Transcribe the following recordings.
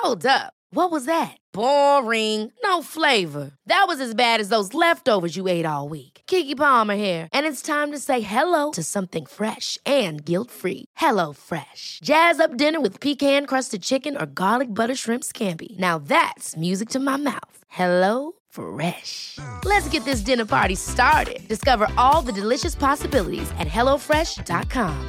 Hold up. What was that? Boring. No flavor. That was as bad as those leftovers you ate all week. Keke Palmer here, and it's time to say hello to something fresh and guilt-free. Hello Fresh. Jazz up dinner with pecan-crusted chicken or garlic butter shrimp scampi. Now that's music to my mouth. Hello Fresh. Let's get this dinner party started. Discover all the delicious possibilities at hellofresh.com.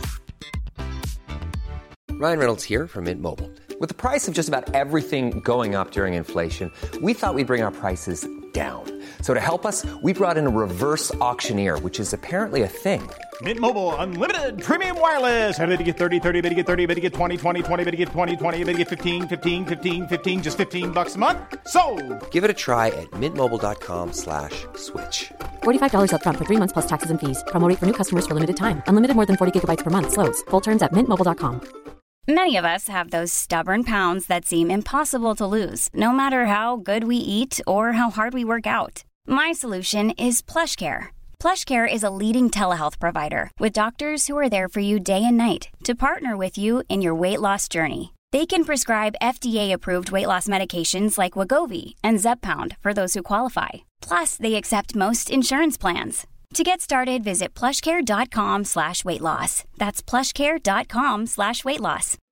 Ryan Reynolds here from Mint Mobile. With the price of just about everything going up during inflation, we thought we'd bring our prices down. So to help us, we brought in a reverse auctioneer, which is apparently a thing. Mint Mobile Unlimited Premium Wireless. How to get 30, 30, bit to get 30, bit to get 20, 20, 20, bit to get 20, 20, bit to get 15, 15, 15, 15, just $15 a month? Sold! Give it a try at mintmobile.com/switch. $45 up front for 3 months plus taxes and fees. Promo rate for new customers for limited time. Unlimited more than 40 gigabytes per month. Slows full terms at mintmobile.com. Many of us have those stubborn pounds that seem impossible to lose, no matter how good we eat or how hard we work out. My solution is PlushCare. PlushCare is a leading telehealth provider with doctors who are there for you day and night to partner with you in your weight loss journey. They can prescribe FDA-approved weight loss medications like Wegovy and Zepbound for those who qualify. Plus, they accept most insurance plans. To get started, visit plushcare.com/weightloss. That's plushcare.com/weightloss.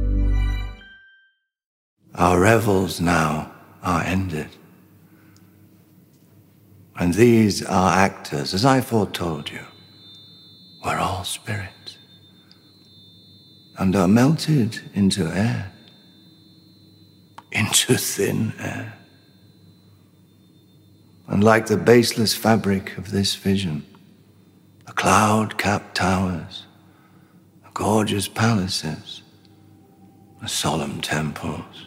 Our revels now are ended. And these our actors, as I foretold you, were all spirits, and are melted into air, into thin air. And like the baseless fabric of this vision, the cloud-capped towers, the gorgeous palaces, the solemn temples,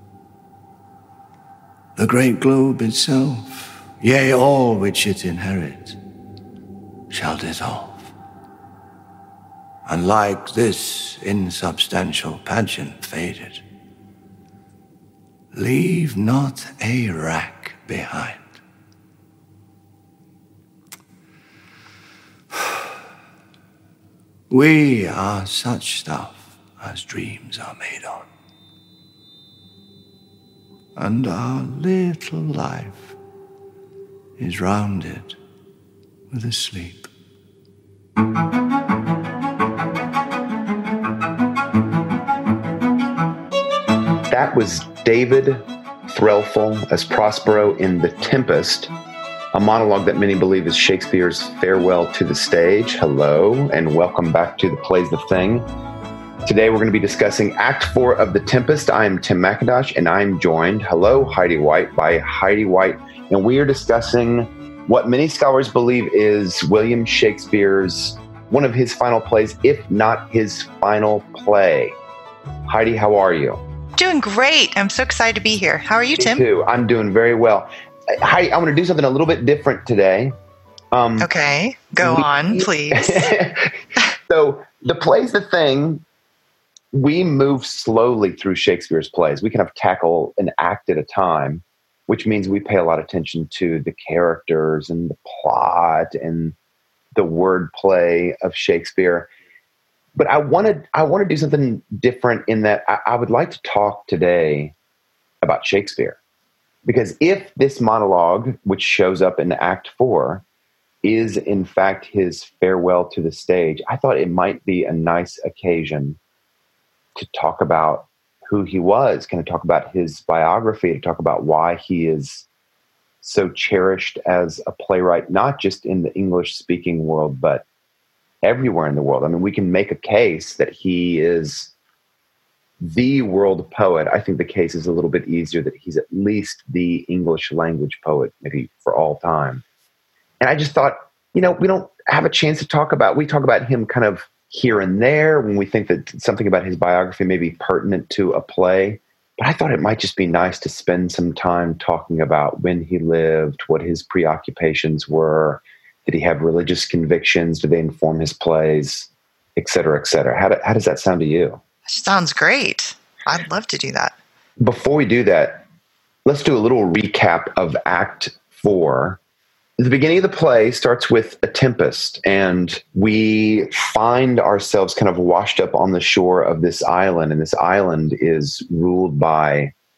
the great globe itself, yea, all which it inherits, shall dissolve. And like this insubstantial pageant faded, leave not a rack behind. We are such stuff as dreams are made on. And our little life is rounded with a sleep. That was David Threlfall as Prospero in The Tempest, a monologue that many believe is Shakespeare's farewell to the stage. Hello, and welcome back to The Play's the Thing. Today we're going to be discussing Act 4 of The Tempest. I am Tim McIntosh, and I'm joined, hello, Heidi White, by Heidi White, and we are discussing what many scholars believe is William Shakespeare's, one of his final plays, if not his final play. Heidi, how are you? Doing great. I'm so excited to be here. How are you, Tim? Me too. I'm doing very well. Heidi, I want to do something a little bit different today. Okay, go on, please. So The Play's the Thing. We move slowly through Shakespeare's plays. We kind of tackle an act at a time, which means we pay a lot of attention to the characters and the plot and the wordplay of Shakespeare. But I want to do something different in that I would like to talk today about Shakespeare. Because if this monologue, which shows up in Act 4, is in fact his farewell to the stage, I thought it might be a nice occasion to talk about who he was, kind of talk about his biography, to talk about why he is so cherished as a playwright, not just in the English-speaking world, but everywhere in the world. I mean, we can make a case that he is the world poet. I think the case is a little bit easier that he's at least the English language poet, maybe for all time. And I just thought, we don't have a chance to talk about, we talk about him kind of here and there when we think that something about his biography may be pertinent to a play. But I thought it might just be nice to spend some time talking about when he lived, what his preoccupations were. Did he have religious convictions? Did they inform his plays, et cetera, et cetera? How does that sound to you? Sounds great. I'd love to do that. Before we do that, let's do a little recap of Act 4. The beginning of the play starts with a tempest, and we find ourselves kind of washed up on the shore of this island, and this island is ruled by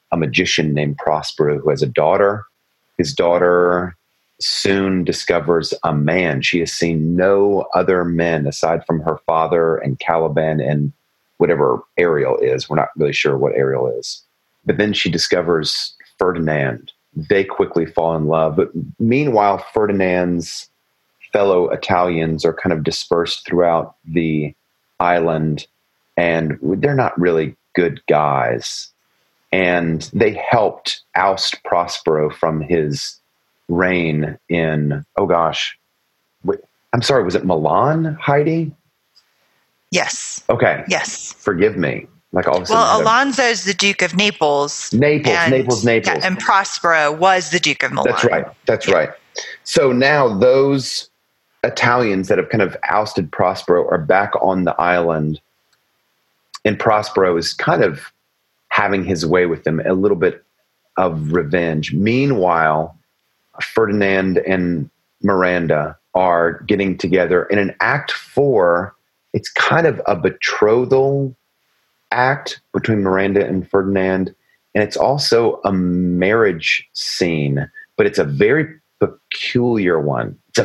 a magician named Prospero who has a daughter. His daughter soon discovers a man. She has seen no other men aside from her father and Caliban and whatever Ariel is. We're not really sure what Ariel is. But then she discovers Ferdinand. They quickly fall in love. But meanwhile, Ferdinand's fellow Italians are kind of dispersed throughout the island, and they're not really good guys. And they helped oust Prospero from his reign in, I'm sorry, was it Milan, Heidi? Yes. Okay. Yes. Forgive me. Like all of a sudden. Well, Alonso's the Duke of Naples. Naples. Yeah, and Prospero was the Duke of Milan. That's right. So now those Italians that have kind of ousted Prospero are back on the island, and Prospero is kind of having his way with them, a little bit of revenge. Meanwhile, Ferdinand and Miranda are getting together. And in Act 4, it's kind of a betrothal act between Miranda and Ferdinand. And it's also a marriage scene, but it's a very peculiar one. So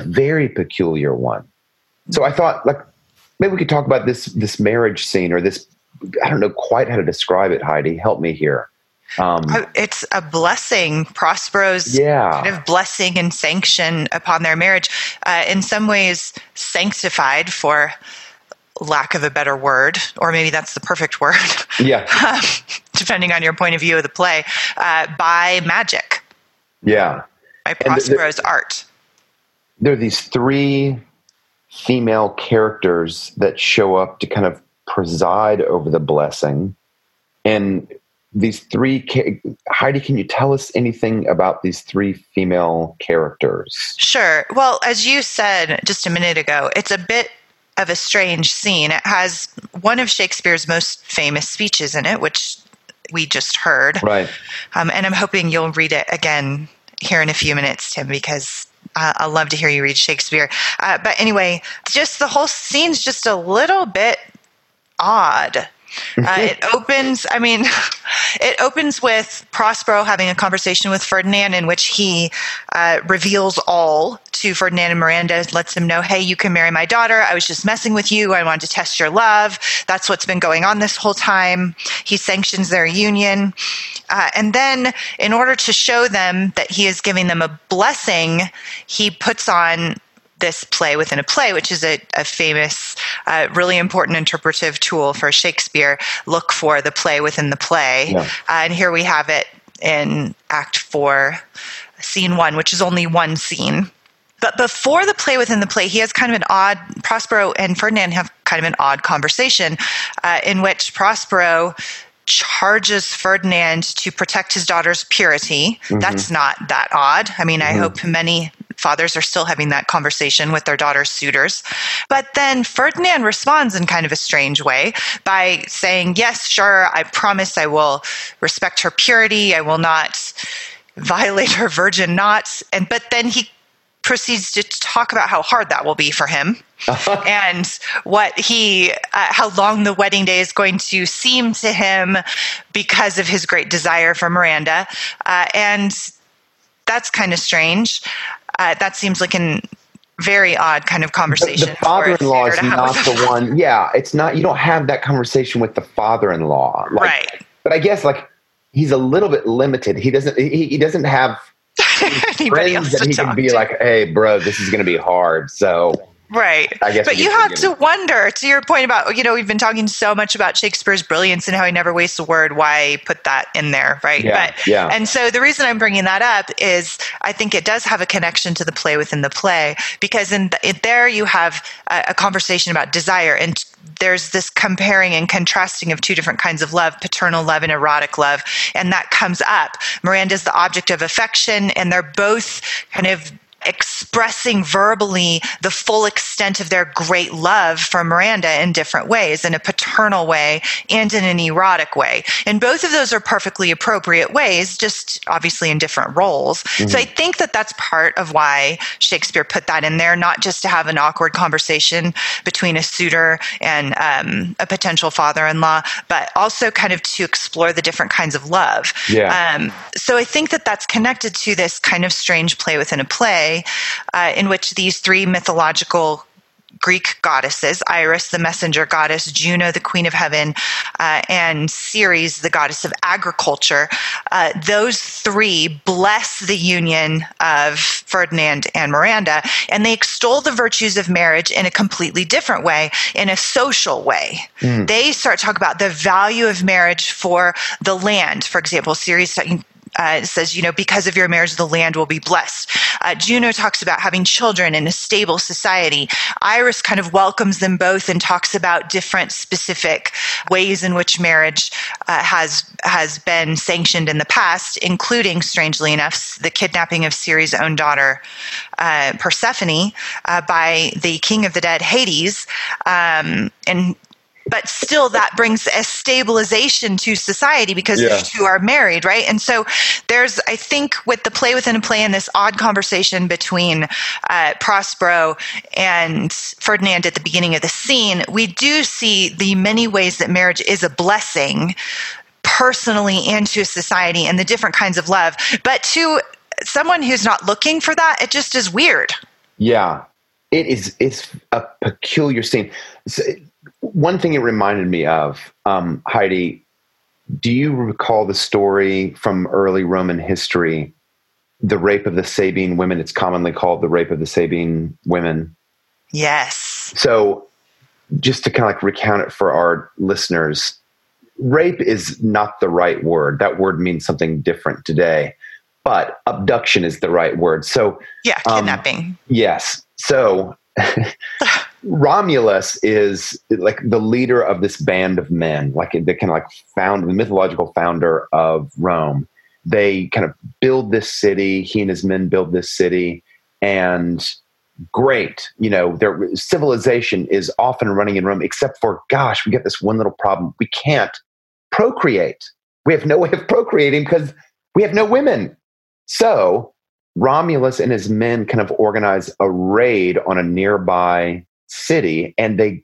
I thought, like, maybe we could talk about this marriage scene, or this, I don't know quite how to describe it, Heidi. Help me here. It's a blessing, Prospero's kind of blessing and sanction upon their marriage, in some ways sanctified, for lack of a better word, or maybe that's the perfect word, depending on your point of view of the play, by magic. Yeah. By Prospero's art. There are these 3 female characters that show up to kind of preside over the blessing. And these 3, Heidi, can you tell us anything about these 3 female characters? Sure. Well, as you said just a minute ago, it's a bit of a strange scene. It has one of Shakespeare's most famous speeches in it, which we just heard. Right. And I'm hoping you'll read it again here in a few minutes, Tim, because I love to hear you read Shakespeare. But anyway, just the whole scene's just a little bit odd. It opens with Prospero having a conversation with Ferdinand, in which he reveals all to Ferdinand and Miranda, lets them know, hey, you can marry my daughter. I was just messing with you. I wanted to test your love. That's what's been going on this whole time. He sanctions their union. And then, in order to show them that he is giving them a blessing, he puts on this play within a play, which is a famous, really important interpretive tool for Shakespeare. Look for the play within the play. Yeah. And here we have it in Act 4, Scene 1, which is only one scene. But before the play within the play, he has kind of an odd, Prospero and Ferdinand have kind of an odd conversation in which Prospero charges Ferdinand to protect his daughter's purity. Mm-hmm. That's not that odd. I mean, I hope many fathers are still having that conversation with their daughter's suitors. But then Ferdinand responds in kind of a strange way by saying, yes, sure, I promise I will respect her purity. I will not violate her virgin knots. But then he proceeds to talk about how hard that will be for him and how long the wedding day is going to seem to him because of his great desire for Miranda. And that's kind of strange. That seems like a very odd kind of conversation. The father-in-law is not the one. Yeah, it's not. You don't have that conversation with the father-in-law, right? But I guess he's a little bit limited. He doesn't have anybody else that he can be like, hey, bro, this is going to be hard. So. Right. But you have to wonder, to your point about, we've been talking so much about Shakespeare's brilliance and how he never wastes a word, why put that in there, right? Yeah. And so the reason I'm bringing that up is I think it does have a connection to the play within the play, because there you have a conversation about desire, and there's this comparing and contrasting of 2 different kinds of love, paternal love and erotic love, and that comes up. Miranda's the object of affection, and they're both kind of expressing verbally the full extent of their great love for Miranda in different ways, in a paternal way and in an erotic way. And both of those are perfectly appropriate ways, just obviously in different roles. Mm-hmm. So I think that that's part of why Shakespeare put that in there, not just to have an awkward conversation between a suitor and a potential father-in-law, but also kind of to explore the different kinds of love. Yeah. So I think that that's connected to this kind of strange play within a play, in which these three mythological Greek goddesses, Iris, the messenger goddess, Juno, the queen of heaven, and Ceres, the goddess of agriculture, those three bless the union of Ferdinand and Miranda, and they extol the virtues of marriage in a completely different way, in a social way. Mm. They start talking about the value of marriage for the land. For example, Ceres says, because of your marriage, the land will be blessed. Juno talks about having children in a stable society. Iris kind of welcomes them both and talks about different specific ways in which marriage has been sanctioned in the past, including, strangely enough, the kidnapping of Ceres' own daughter, Persephone, by the king of the dead, Hades, but still that brings a stabilization to society because the two are married, right? And so there's, I think, with the play within a play and this odd conversation between Prospero and Ferdinand at the beginning of the scene, we do see the many ways that marriage is a blessing personally and to society and the different kinds of love. But to someone who's not looking for that, it just is weird. Yeah, it's a peculiar scene. One thing it reminded me of, Heidi, do you recall the story from early Roman history, the rape of the Sabine women? It's commonly called the rape of the Sabine women. Yes. So just to kind of like recount it for our listeners, rape is not the right word. That word means something different today, but abduction is the right word. So yeah, kidnapping. Yes. So Romulus is like the leader of this band of men, like the kind of like the mythological founder of Rome. They kind of build this city. He and his men build this city, and great, their civilization is often running in Rome, except for, gosh, we get this one little problem. We can't procreate. We have no way of procreating because we have no women. So Romulus and his men kind of organize a raid on a nearby city, and they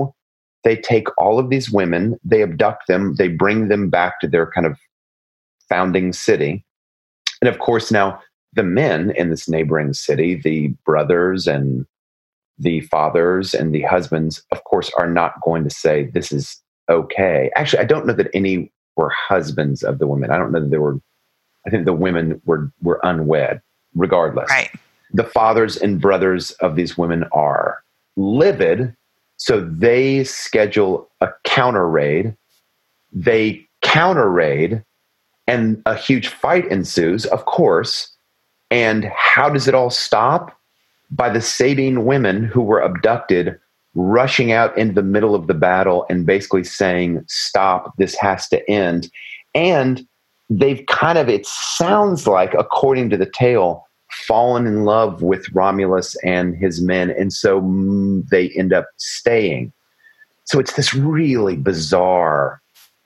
take all of these women, they abduct them, they bring them back to their kind of founding city. And of course, now the men in this neighboring city, the brothers and the fathers and the husbands, of course, are not going to say this is okay. Actually, I don't know that any were husbands of the women. I don't know that I think the women were unwed. Regardless, right. The fathers and brothers of these women are livid, so they schedule a counter raid. They counter raid, and a huge fight ensues, of course. And how does it all stop? By the Sabine women who were abducted rushing out into the middle of the battle and basically saying, "Stop! This has to end." And they've kind of, it sounds like, according to the tale, fallen in love with Romulus and his men. And so they end up staying. So it's this really bizarre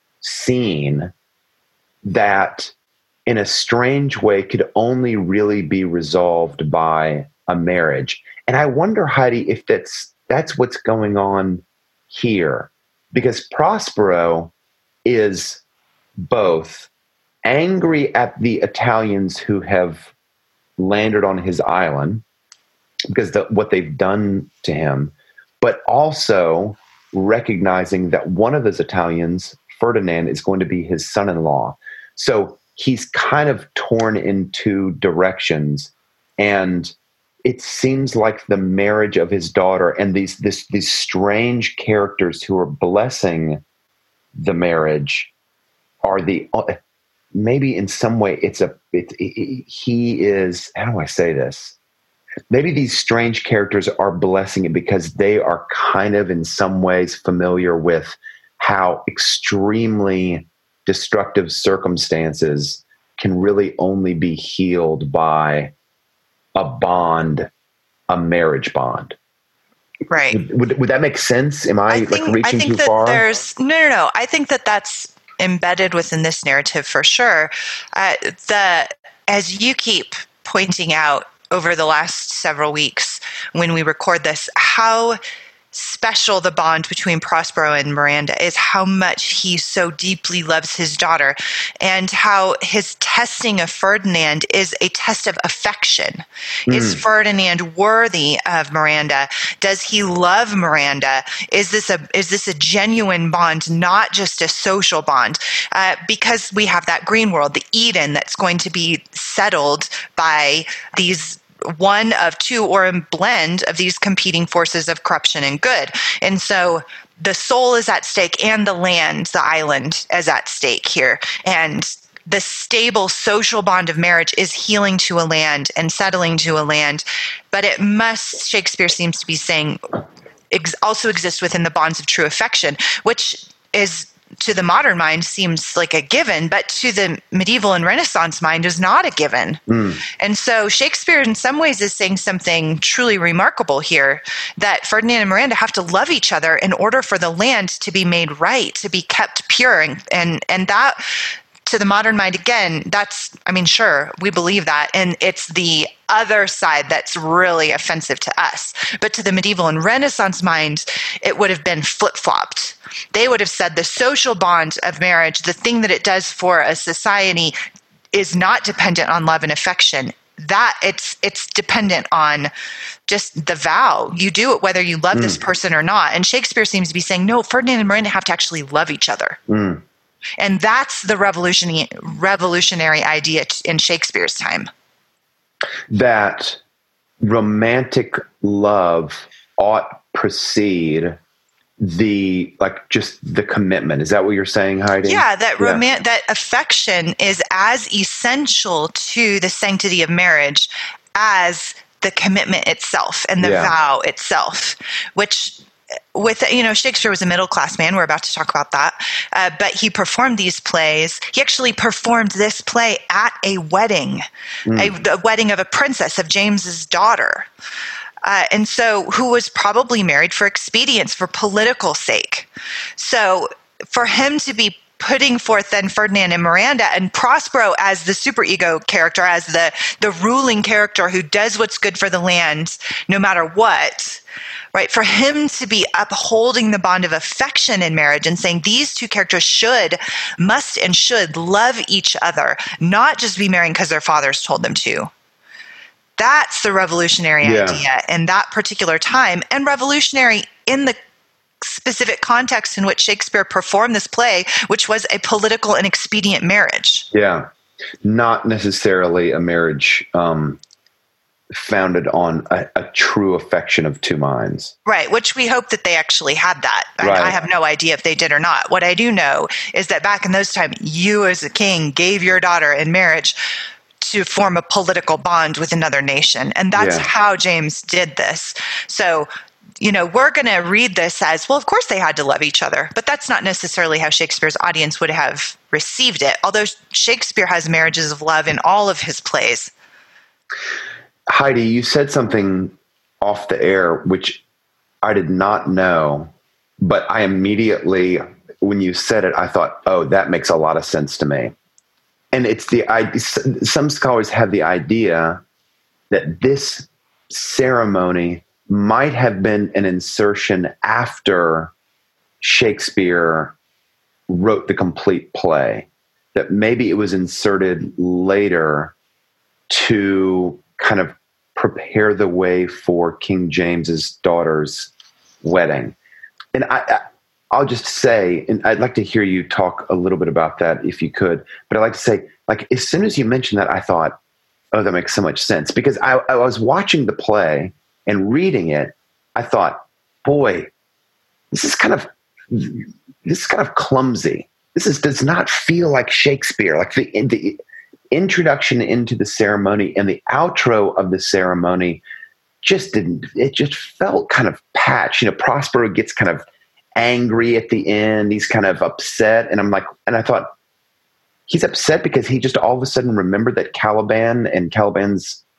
scene that in a strange way could only really be resolved by a marriage. And I wonder, Heidi, if that's what's going on here, because Prospero is both angry at the Italians who have landed on his island because what they've done to him, but also recognizing that one of those Italians, Ferdinand, is going to be his son-in-law. So he's kind of torn in two directions, and it seems like the marriage of his daughter and these strange characters who are blessing the marriage are maybe in some way he is, how do I say this? Maybe these strange characters are blessing it because they are kind of in some ways familiar with how extremely destructive circumstances can really only be healed by a bond, a marriage bond. Right. Would that make sense? Am I reaching too far? No. I think that that's embedded within this narrative for sure. As you keep pointing out over the last several weeks when we record this, how special the bond between Prospero and Miranda is, how much he so deeply loves his daughter, and how his testing of Ferdinand is a test of affection. Is Ferdinand worthy of Miranda? Does he love Miranda? Is this a genuine bond, not just a social bond? Because we have that green world, the Eden, that's going to be settled by these one of two or a blend of these competing forces of corruption and good. And so the soul is at stake, and the land, the island, is at stake here. And the stable social bond of marriage is healing to a land and settling to a land. But it must, Shakespeare seems to be saying, also exist within the bonds of true affection, which is, to the modern mind, seems like a given, but to the medieval and Renaissance mind is not a given. And so Shakespeare in some ways is saying something truly remarkable here, that Ferdinand and Miranda have to love each other in order for the land to be made right, to be kept pure. And that, to the modern mind, again, that's, I mean, sure, we believe that. And it's the other side that's really offensive to us. But to the medieval and Renaissance mind, it would have been flip-flopped. They would have said the social bond of marriage, the thing that it does for a society, is not dependent on love and affection. That it's dependent on just the vow. You do it whether you love this person or not. And Shakespeare seems to be saying, no, Ferdinand and Miranda have to actually love each other. And that's the revolutionary idea in Shakespeare's time. That romantic love ought precede just the commitment. Is that what you're saying, Heidi? Yeah, that affection is as essential to the sanctity of marriage as the commitment itself and the vow itself, which, Shakespeare was a middle-class man. We're about to talk about that. But he performed these plays. He actually performed this play at a wedding, a wedding of a princess, of James's daughter. And so, who was probably married for expedience, for political sake. So for him to be putting forth then Ferdinand and Miranda, and Prospero as the superego character, as the ruling character who does what's good for the land no matter what, right? For him to be upholding the bond of affection in marriage and saying these two characters must and should love each other, not just be married because their fathers told them to. That's the revolutionary idea in that particular time, and revolutionary in the specific context in which Shakespeare performed this play, which was a political and expedient marriage. Yeah, not necessarily a marriage founded on a true affection of two minds. Right, which we hope that they actually had that. Right. I have no idea if they did or not. What I do know is that back in those times, you as a king gave your daughter in marriage to form a political bond with another nation. And that's how James did this. So, we're going to read this as, well, of course they had to love each other, but that's not necessarily how Shakespeare's audience would have received it. Although Shakespeare has marriages of love in all of his plays. Heidi, you said something off the air, which I did not know, but I immediately, when you said it, I thought, oh, that makes a lot of sense to me. And it's some scholars have the idea that this ceremony might have been an insertion after Shakespeare wrote the complete play, that maybe it was inserted later to kind of prepare the way for King James's daughter's wedding. And I'll just say, and I'd like to hear you talk a little bit about that if you could, but I'd like to say, as soon as you mentioned that, I thought, oh, that makes so much sense, because I was watching the play and reading it. I thought, boy, this is kind of clumsy. Does not feel like Shakespeare. Like the introduction into the ceremony and the outro of the ceremony just felt kind of patched. Prospero gets kind of angry at the end. He's kind of upset. And I thought, he's upset because he just all of a sudden remembered that Caliban and Caliban's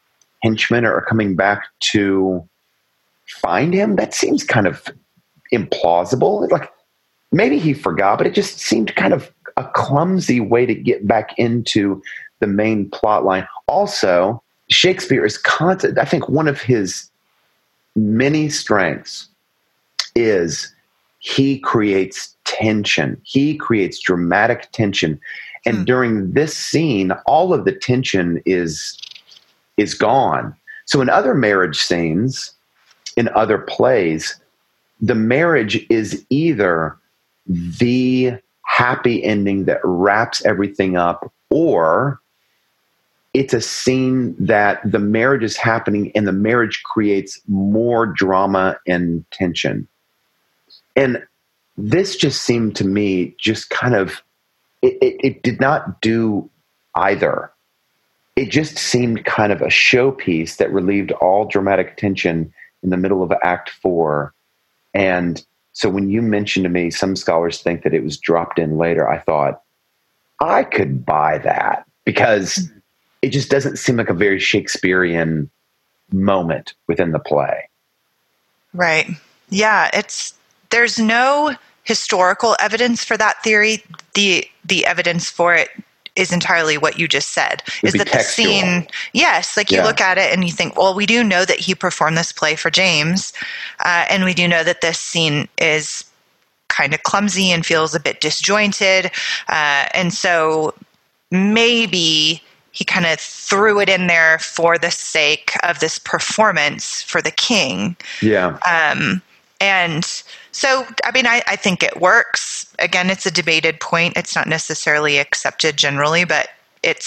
henchmen are coming back to find him. That seems kind of implausible. Like maybe he forgot, but it just seemed kind of a clumsy way to get back into the main plot line. Also, Shakespeare is constant. I think one of his many strengths is he creates tension. He creates dramatic tension. And during this scene, all of the tension is gone. So in other marriage scenes, in other plays, the marriage is either the happy ending that wraps everything up, or it's a scene that the marriage is happening and the marriage creates more drama and tension. And this just seemed to me just kind of, it did not do either. It just seemed kind of a showpiece that relieved all dramatic tension in the middle of Act 4. And so when you mentioned to me, some scholars think that it was dropped in later, I thought, I could buy that, because it just doesn't seem like a very Shakespearean moment within the play. Right. Yeah, there's no historical evidence for that theory. The evidence for it is entirely what you just said. Is that textual. The scene? Yes, like you look at it and you think, well, we do know that he performed this play for James, and we do know that this scene is kind of clumsy and feels a bit disjointed, and so maybe he kind of threw it in there for the sake of this performance for the king. Yeah. And so, I mean, I think it works. Again, it's a debated point. It's not necessarily accepted generally, but it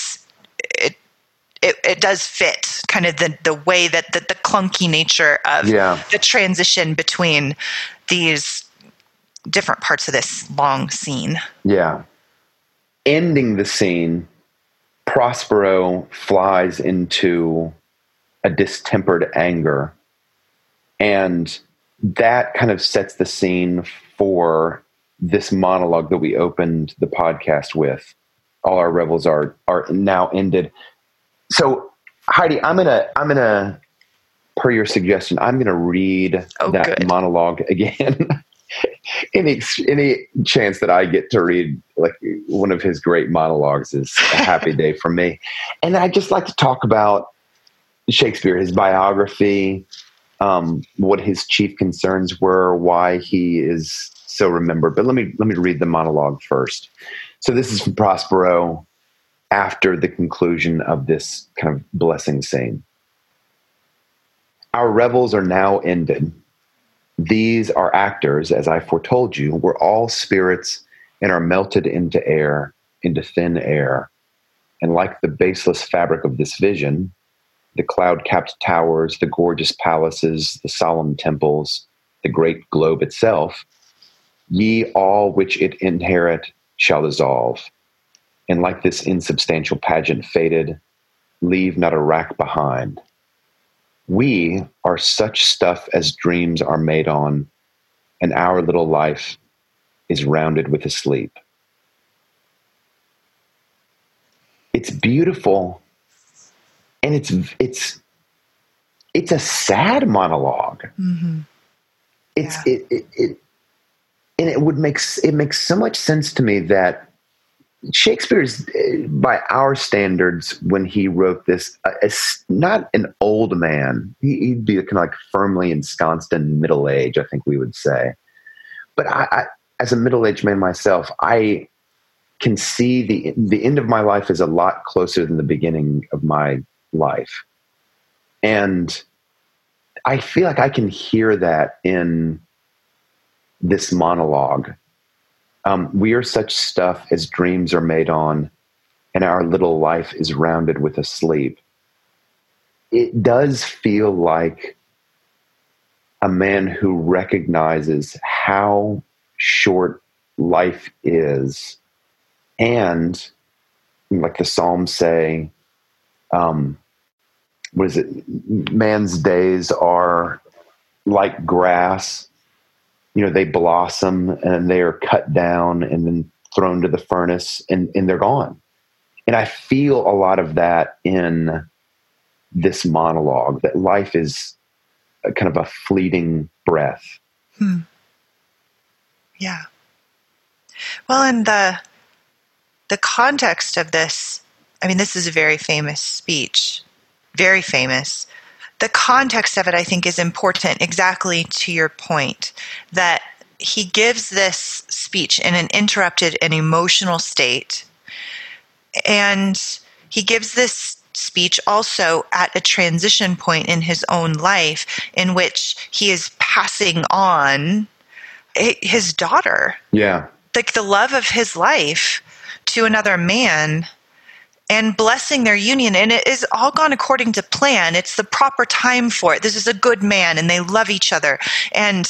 does fit kind of the way that the clunky nature of the transition between these different parts of this long scene. Yeah. Ending the scene, Prospero flies into a distempered anger, and that kind of sets the scene for this monologue that we opened the podcast with. All our revels are now ended. So Heidi, I'm gonna, per your suggestion, I'm gonna read that monologue again. Any chance that I get to read like one of his great monologues is a happy day for me. And I'd just like to talk about Shakespeare, his biography, what his chief concerns were, why he is so remembered. But let me read the monologue first. So this is from Prospero after the conclusion of this kind of blessing scene. Our revels are now ended. These are actors, as I foretold you, we're all spirits and are melted into air, into thin air. And like the baseless fabric of this vision, the cloud-capped towers, the gorgeous palaces, the solemn temples, the great globe itself, ye all which it inherit shall dissolve. And like this insubstantial pageant faded, leave not a rack behind. We are such stuff as dreams are made on, and our little life is rounded with a sleep. It's beautiful, and it's a sad monologue. Mm-hmm. It makes so much sense to me that Shakespeare's, by our standards, when he wrote this, is not an old man. He'd be kind of like firmly ensconced in middle age, I think we would say. But I as a middle-aged man myself, I can see the end of my life is a lot closer than the beginning of my life. And I feel like I can hear that in this monologue. We are such stuff as dreams are made on, and our little life is rounded with a sleep. It does feel like a man who recognizes how short life is, and like the Psalms say, what is it? Man's days are like grass. You know, they blossom and they are cut down and then thrown to the furnace and they're gone. And I feel a lot of that in this monologue, that life is a kind of a fleeting breath. Yeah. Well, and the context of this, I mean, this is a very famous speech, very famous. The context of it, I think, is important, exactly to your point, that he gives this speech in an interrupted and emotional state. And he gives this speech also at a transition point in his own life in which he is passing on his daughter. Yeah. Like the love of his life to another man and blessing their union. And it is all gone according to plan. It's the proper time for it. This is a good man and they love each other. And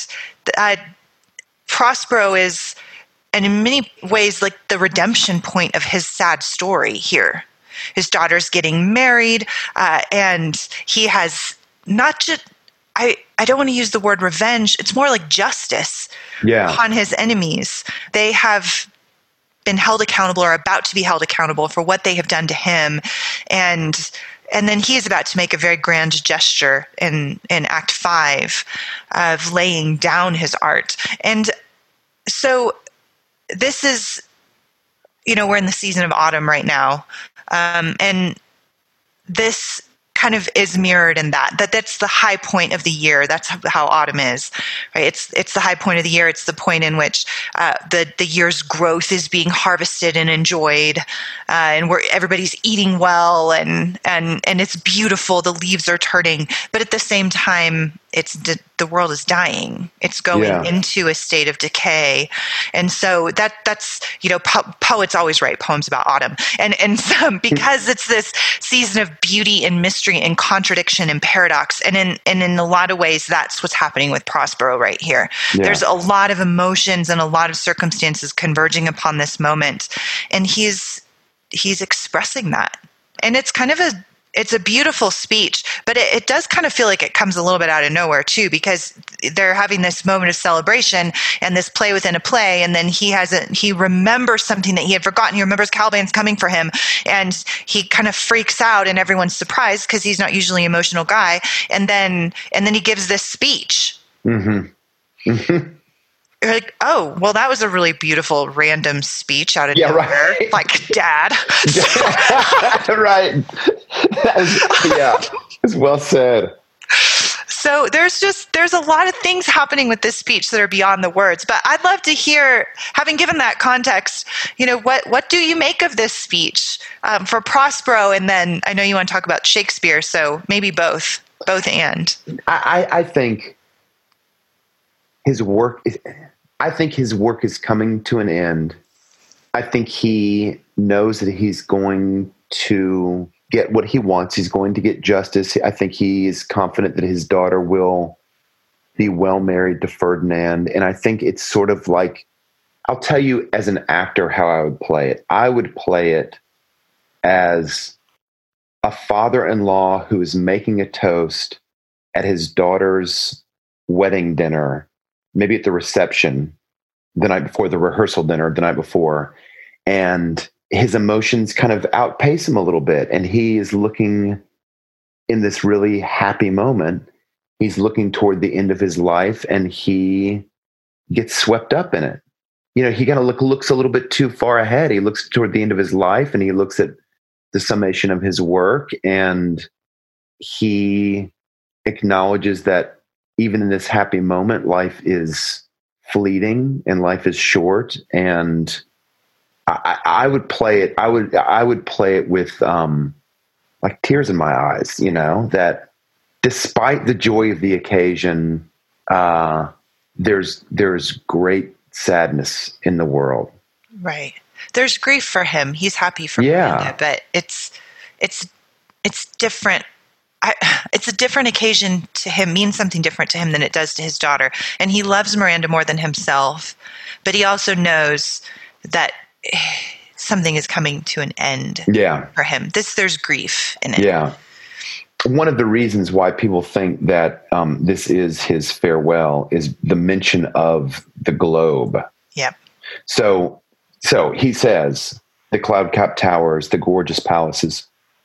Prospero is, and in many ways, like the redemption point of his sad story here. His daughter's getting married, and he has not just, I don't want to use the word revenge. It's more like justice upon his enemies. They have been held accountable or about to be held accountable for what they have done to him. And then he is about to make a very grand gesture in Act 5 of laying down his art. And so this is, we're in the season of autumn right now. And this kind of is mirrored in that's the high point of the year. That's how autumn is, right? It's the high point of the year. It's the point in which the year's growth is being harvested and enjoyed, and where everybody's eating well, and it's beautiful. The leaves are turning, but at the same time, the world is dying. It's going into a state of decay, and so that's poets always write poems about autumn, and so, because it's this season of beauty and mystery and contradiction and paradox, and in a lot of ways, that's what's happening with Prospero right here. Yeah. There's a lot of emotions and a lot of circumstances converging upon this moment, and he's expressing that, and it's kind of it's a beautiful speech, but it does kind of feel like it comes a little bit out of nowhere too, because they're having this moment of celebration and this play within a play. And then he remembers something that he had forgotten. He remembers Caliban's coming for him, and he kind of freaks out, and everyone's surprised because he's not usually an emotional guy. And then he gives this speech. Mm-hmm. Mm-hmm. You're like, oh, well, that was a really beautiful random speech out of nowhere. Right. Like, Dad. Right. It's well said. So there's a lot of things happening with this speech that are beyond the words. But I'd love to hear, having given that context, what do you make of this speech for Prospero? And then I know you want to talk about Shakespeare, so maybe both and. I think his work is coming to an end. I think he knows that he's going to get what he wants. He's going to get justice. I think he is confident that his daughter will be well married to Ferdinand. And I think it's sort of like, I'll tell you as an actor how I would play it. I would play it as a father-in-law who is making a toast at his daughter's wedding dinner, maybe at the reception the night before, the rehearsal dinner the night before, and his emotions kind of outpace him a little bit. And he is looking in this really happy moment. He's looking toward the end of his life, and he gets swept up in it. He kind of looks a little bit too far ahead. He looks toward the end of his life, and he looks at the summation of his work, and he acknowledges that even in this happy moment, life is fleeting and life is short. And I would play it. I would play it with like tears in my eyes. That despite the joy of the occasion, there's great sadness in the world. Right. There's grief for him. He's happy for Miranda, but it's different. It's a different occasion to him, means something different to him than it does to his daughter. And he loves Miranda more than himself, but he also knows that something is coming to an end for him. There's grief in it. Yeah. One of the reasons why people think that this is his farewell is the mention of the globe. Yep. So he says, the cloud-capped towers, the gorgeous palaces,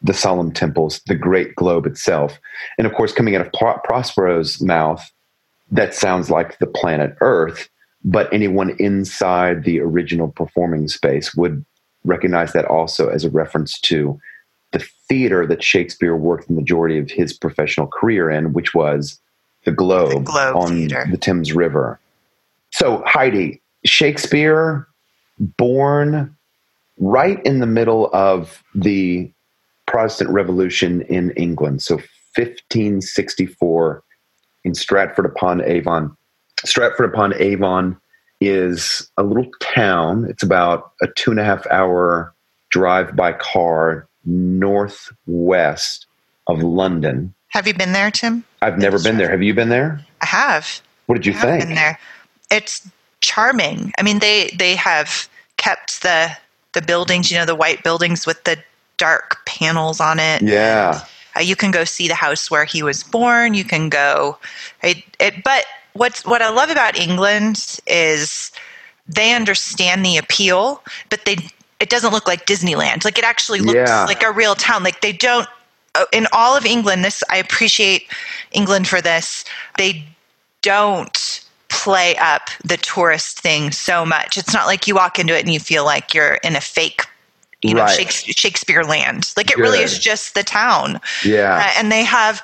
the solemn temples, the great globe itself. And of course, coming out of Prospero's mouth, that sounds like the planet Earth, but anyone inside the original performing space would recognize that also as a reference to the theater that Shakespeare worked the majority of his professional career in, which was the Globe on Theater. The Thames River. So Heidi, Shakespeare, born right in the middle of the Protestant Revolution in England, so 1564 in Stratford-upon-Avon. Stratford-upon-Avon is a little town. It's about a 2.5-hour drive by car northwest of London. Have you been there, Tim? I've never been there. Have you been there? I have. What did you think? I've been there. It's charming. I mean, they have kept the buildings, the white buildings with the dark panels on it. Yeah. And, you can go see the house where he was born. You can go. But what I love about England is they understand the appeal, but it doesn't look like Disneyland. Like, it actually looks like a real town. Like, they don't. In all of England, I appreciate England for this. They don't play up the tourist thing so much. It's not like you walk into it and you feel like you're in a fake, Shakespeare land. Like, it really is just the town. Yeah. And they have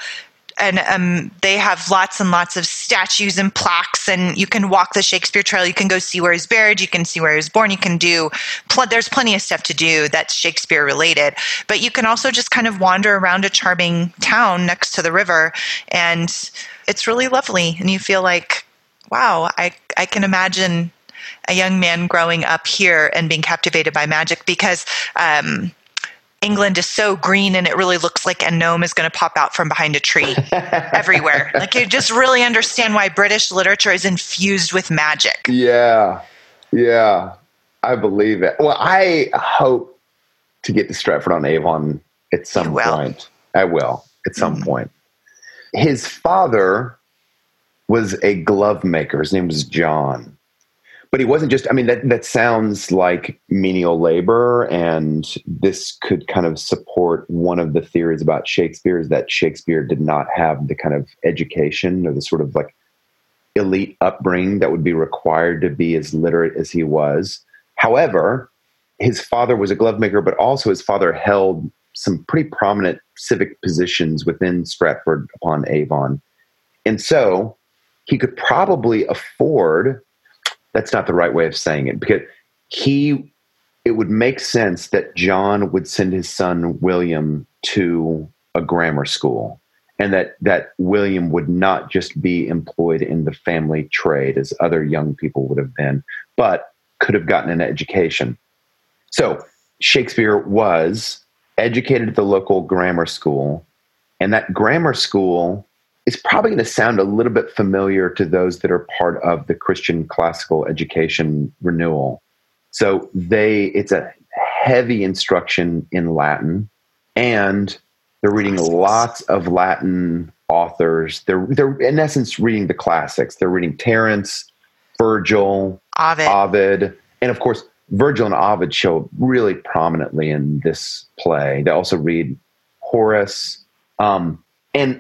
lots and lots of statues and plaques, and you can walk the Shakespeare Trail. You can go see where he's buried. You can see where he was born. You can do, there's plenty of stuff to do that's Shakespeare related, but you can also just kind of wander around a charming town next to the river, and it's really lovely. And you feel like, wow, I can imagine a young man growing up here and being captivated by magic, because England is so green and it really looks like a gnome is going to pop out from behind a tree everywhere. Like, you just really understand why British literature is infused with magic. Yeah. Yeah. I believe it. Well, I hope to get to Stratford-on-Avon at some point. I will at some point. His father was a glove maker. His name was John. But he wasn't just, that sounds like menial labor, and this could kind of support one of the theories about Shakespeare, is that Shakespeare did not have the kind of education or the sort of like elite upbringing that would be required to be as literate as he was. However, his father was a glove maker, but also his father held some pretty prominent civic positions within Stratford-upon-Avon. And so he could probably afford, that's not the right way of saying it, because it would make sense that John would send his son William to a grammar school, and that William would not just be employed in the family trade as other young people would have been, but could have gotten an education. So Shakespeare was educated at the local grammar school, and that grammar school is probably going to sound a little bit familiar to those that are part of the Christian classical education renewal. So it's a heavy instruction in Latin, and they're reading lots of Latin authors. They're in essence reading the classics. They're reading Terence, Virgil, Ovid, and of course Virgil and Ovid show really prominently in this play. They also read Horace, and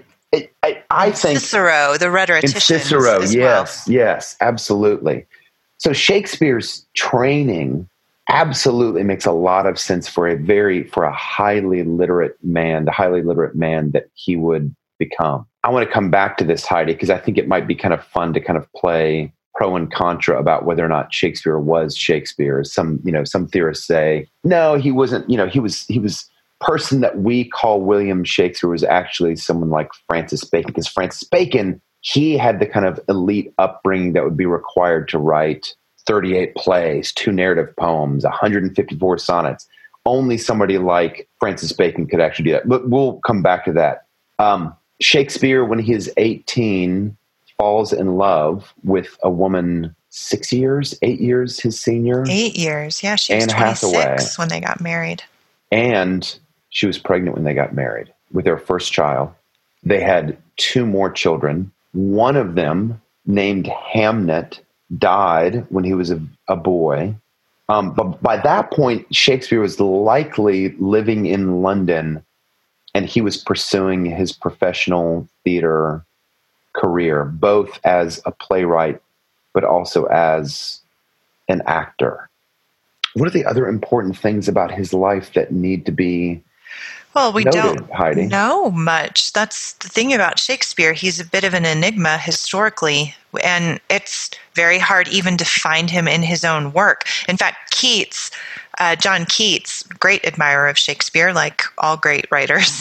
I think Cicero, the rhetorician. Cicero, yes, absolutely. So Shakespeare's training absolutely makes a lot of sense for a highly literate man, the highly literate man that he would become. I want to come back to this, Heidi, because I think it might be kind of fun to kind of play pro and contra about whether or not Shakespeare was Shakespeare. Some theorists say, no, he wasn't. He was person that we call William Shakespeare was actually someone like Francis Bacon, because Francis Bacon, he had the kind of elite upbringing that would be required to write 38 plays, 2 narrative poems, 154 sonnets. Only somebody like Francis Bacon could actually do that. But we'll come back to that. Shakespeare, when he is 18, falls in love with a woman 8 years his senior. 8 years, yeah. She was 26 when they got married. And she was pregnant when they got married with their first child. They had 2 more children. One of them, named Hamnet, died when he was a boy. But by that point, Shakespeare was likely living in London and he was pursuing his professional theater career, both as a playwright, but also as an actor. What are the other important things about his life that need to be we noted, don't Heidi? know much. That's the thing about Shakespeare. He's a bit of an enigma historically, and it's very hard even to find him in his own work. In fact, Keats, John Keats, great admirer of Shakespeare, like all great writers,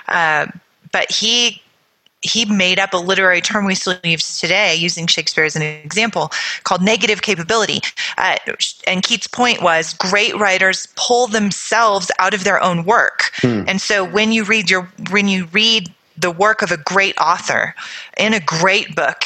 but he made up a literary term we still use today, using Shakespeare as an example, called negative capability. And Keats' point was great writers pull themselves out of their own work. And so when you read the work of a great author in a great book,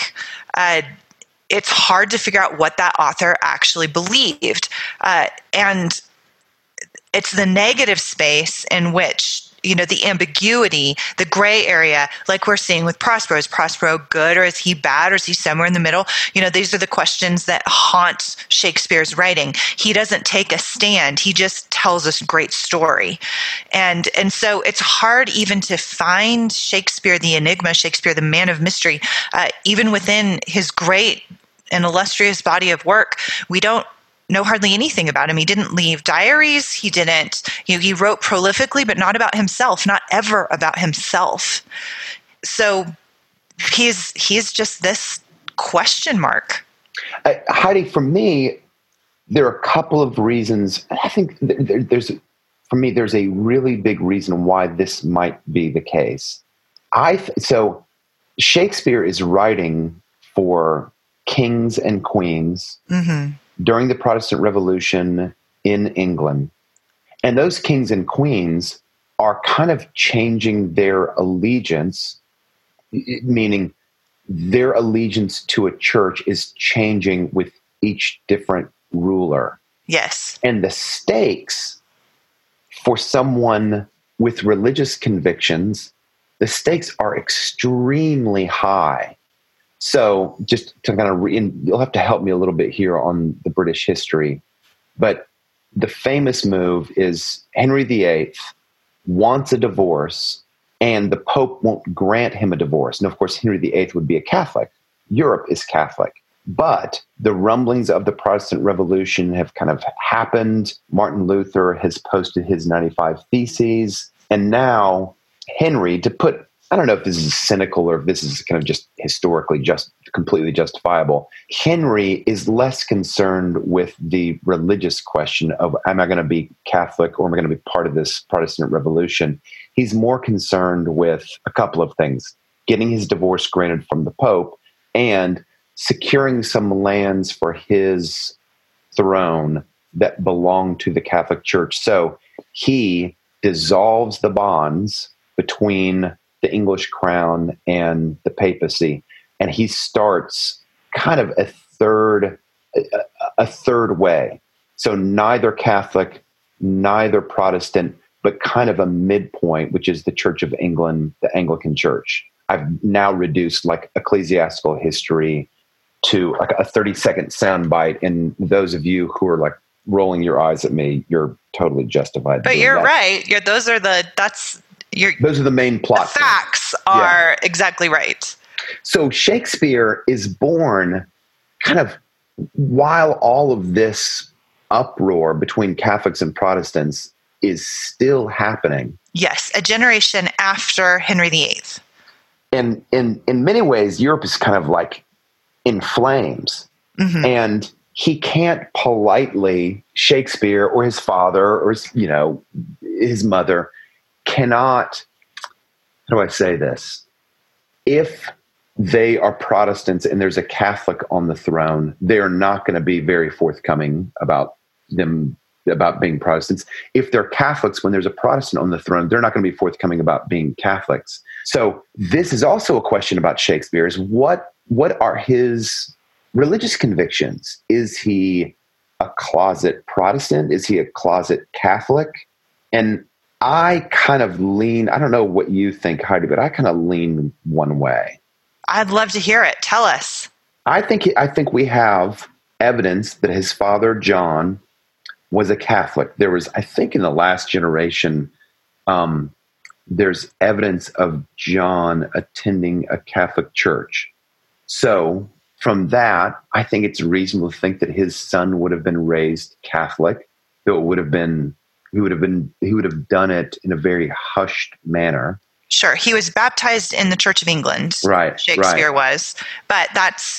it's hard to figure out what that author actually believed. And it's the negative space in which, the ambiguity, the gray area, like we're seeing with Prospero. Is Prospero good, or is he bad, or is he somewhere in the middle? These are the questions that haunt Shakespeare's writing. He doesn't take a stand. He just tells us a great story. And so it's hard even to find Shakespeare, the enigma, Shakespeare, the man of mystery, even within his great and illustrious body of work. We don't know hardly anything about him. He didn't leave diaries. He didn't, he wrote prolifically, but not about himself, not ever about himself. So he's just this question mark. Heidi, for me, there are a couple of reasons. I think there's a really big reason why this might be the case. So Shakespeare is writing for kings and queens during the Protestant Revolution in England. And those kings and queens are kind of changing their allegiance, meaning their allegiance to a church is changing with each different ruler. Yes. And the stakes for someone with religious convictions, the stakes are extremely high. So just to kind of, you'll have to help me a little bit here on the British history, but the famous move is Henry VIII wants a divorce and the Pope won't grant him a divorce. And of course, Henry VIII would be a Catholic. Europe is Catholic. But the rumblings of the Protestant Revolution have kind of happened. Martin Luther has posted his 95 Theses. And now Henry, I don't know if this is cynical or if this is kind of just historically just completely justifiable. Henry is less concerned with the religious question of, am I going to be Catholic or am I going to be part of this Protestant revolution? He's more concerned with a couple of things: getting his divorce granted from the Pope and securing some lands for his throne that belong to the Catholic Church. So he dissolves the bonds between the English crown and the papacy, and he starts kind of a third way. So neither Catholic, neither Protestant, but kind of a midpoint, which is the Church of England, the Anglican Church. I've now reduced like ecclesiastical history to like a 30-second soundbite, and those of you who are like rolling your eyes at me, you're totally justified. But you're right. Those are the main plot. The facts are exactly right. So Shakespeare is born kind of while all of this uproar between Catholics and Protestants is still happening. Yes, a generation after Henry VIII. And in many ways, Europe is kind of like in flames. Mm-hmm. And he can't politely, Shakespeare or his father or his mother cannot, how do I say this? If they are Protestants and there's a Catholic on the throne, they're not going to be very forthcoming about being Protestants. If they're Catholics, when there's a Protestant on the throne, they're not going to be forthcoming about being Catholics. So this is also a question about Shakespeare: is what are his religious convictions? Is he a closet Protestant? Is he a closet Catholic? And I kind of lean, I don't know what you think, Heidi, but I kind of lean one way. I'd love to hear it. Tell us. I think we have evidence that his father, John, was a Catholic. There was, I think in the last generation, there's evidence of John attending a Catholic church. So from that, I think it's reasonable to think that his son would have been raised Catholic. Though he would have done it in a very hushed manner. Sure. He was baptized in the Church of England. Right. Shakespeare was. But that's,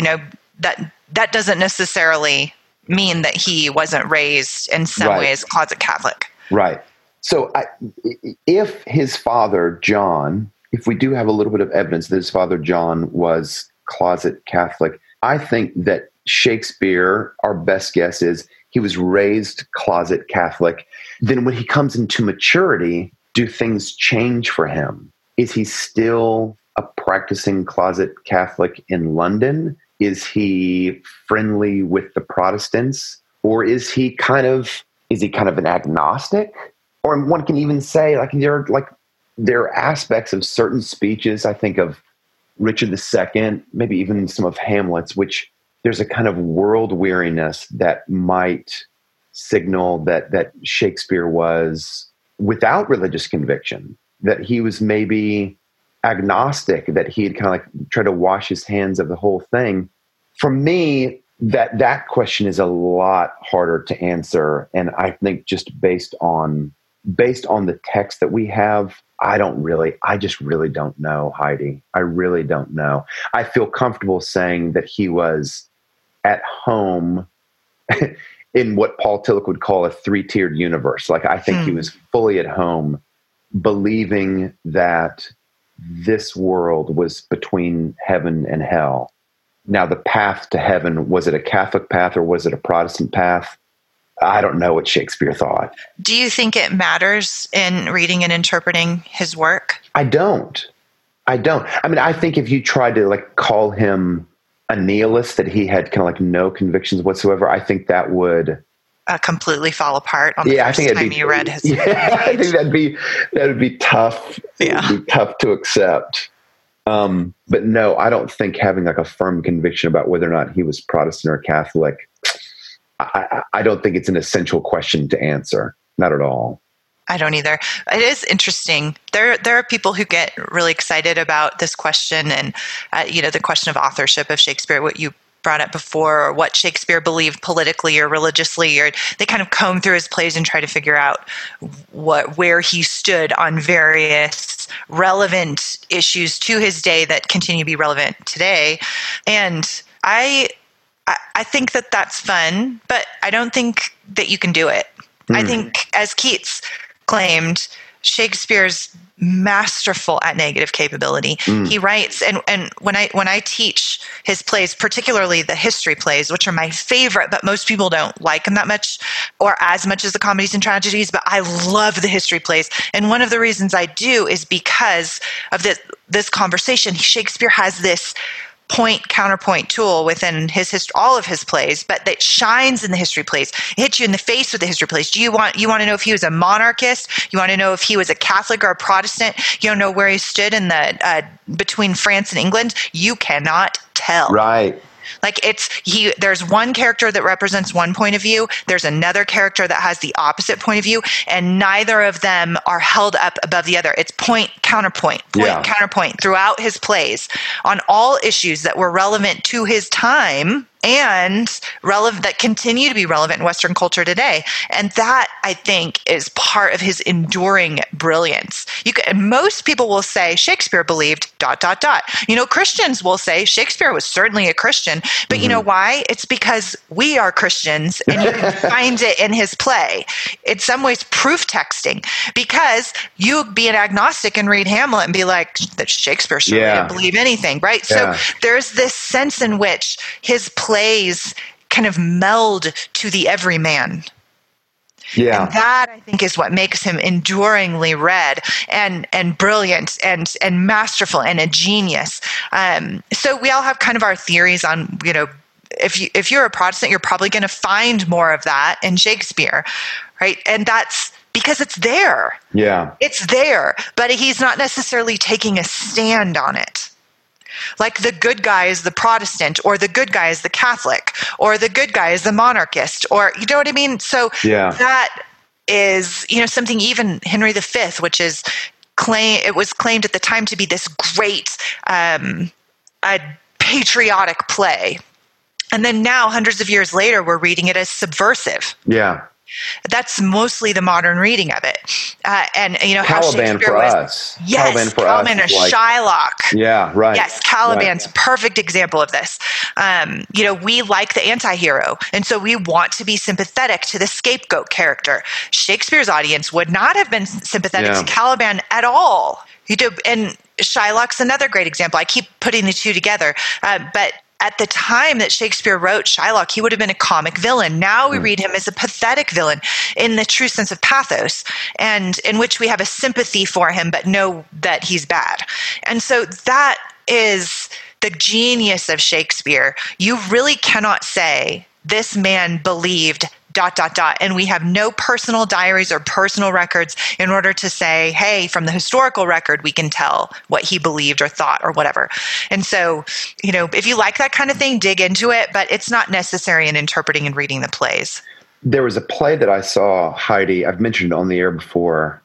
that doesn't necessarily mean that he wasn't raised in some ways closet Catholic. Right. So if his father, John, if we do have a little bit of evidence that his father, John, was closet Catholic, I think that Shakespeare, our best guess is he was raised closet Catholic. Then when he comes into maturity, do things change for him? Is he still a practicing closet Catholic in London? Is he friendly with the Protestants? Or is he kind of an agnostic? Or one can even say there are aspects of certain speeches, I think of Richard II, maybe even some of Hamlet's, which there's a kind of world weariness that might signal that Shakespeare was without religious conviction, that he was maybe agnostic, that he had kind of like tried to wash his hands of the whole thing. For me, that question is a lot harder to answer. And I think just based on the text that we have, I just really don't know, Heidi. I really don't know. I feel comfortable saying that he was at home in what Paul Tillich would call a three-tiered universe. Like, I think he was fully at home, believing that this world was between heaven and hell. Now, the path to heaven, was it a Catholic path or was it a Protestant path? I don't know what Shakespeare thought. Do you think it matters in reading and interpreting his work? I don't. I mean, I think if you tried to call him a nihilist, that he had kind of no convictions whatsoever, I think that would completely fall apart on the first time you read his page. I think that would be tough. Yeah. It would be tough to accept. But no, I don't think having a firm conviction about whether or not he was Protestant or Catholic, I don't think it's an essential question to answer. Not at all. I don't either. It is interesting. There are people who get really excited about this question and, the question of authorship of Shakespeare, what you brought up before, or what Shakespeare believed politically or religiously, or they kind of comb through his plays and try to figure out where he stood on various relevant issues to his day that continue to be relevant today. And I think that that's fun, but I don't think that you can do it. I think, as Keats claimed, Shakespeare's masterful at negative capability. He writes, and when I teach his plays, particularly the history plays, which are my favorite, but most people don't like them that much or as much as the comedies and tragedies, but I love the history plays. And one of the reasons I do is because of this conversation. Shakespeare has this point counterpoint tool within all of his plays, but that shines in the history plays. It hits you in the face with the history plays. You want to know if he was a monarchist? You want to know if he was a Catholic or a Protestant? You don't know where he stood in the between France and England? You cannot tell. Right. There's one character that represents one point of view. There's another character that has the opposite point of view, and neither of them are held up above the other. It's point, counterpoint throughout his plays on all issues that were relevant to his time and relevant, that continue to be relevant in Western culture today. And that, I think, is part of his enduring brilliance. Most people will say Shakespeare believed ... Christians will say Shakespeare was certainly a Christian, but you know why? It's because we are Christians, and you can find it in his play. In some ways, proof texting, because you be an agnostic and read Hamlet and be like, that Shakespeare surely didn't believe anything, right? Yeah. So there's this sense in which his plays kind of meld to the everyman. Yeah. And that, I think, is what makes him enduringly read and brilliant and masterful and a genius. So we all have kind of our theories on, if you're a Protestant, you're probably going to find more of that in Shakespeare, right? And that's because it's there. Yeah. It's there, but he's not necessarily taking a stand on it. Like the good guy is the Protestant, or the good guy is the Catholic, or the good guy is the monarchist, or you know what I mean? So that is, something even Henry V, which is was claimed at the time to be this great, a patriotic play. And then now, hundreds of years later, we're reading it as subversive. Yeah. That's mostly the modern reading of it. And, you know, how Caliban Shakespeare for was. us. Yes, Caliban or Shylock. Yeah, right. Yes, Caliban's perfect example of this. You know, we like the anti-hero, and so we want to be sympathetic to the scapegoat character. Shakespeare's audience would not have been sympathetic to Caliban at all. And Shylock's another great example. I keep putting the two together, but at the time that Shakespeare wrote Shylock, he would have been a comic villain. Now we read him as a pathetic villain in the true sense of pathos, and in which we have a sympathy for him, but know that he's bad. And so that is the genius of Shakespeare. You really cannot say this man believed ... And we have no personal diaries or personal records in order to say, hey, from the historical record, we can tell what he believed or thought or whatever. And so, you know, if you like that kind of thing, dig into it, but it's not necessary in interpreting and reading the plays. There was a play that I saw, Heidi, I've mentioned on the air before,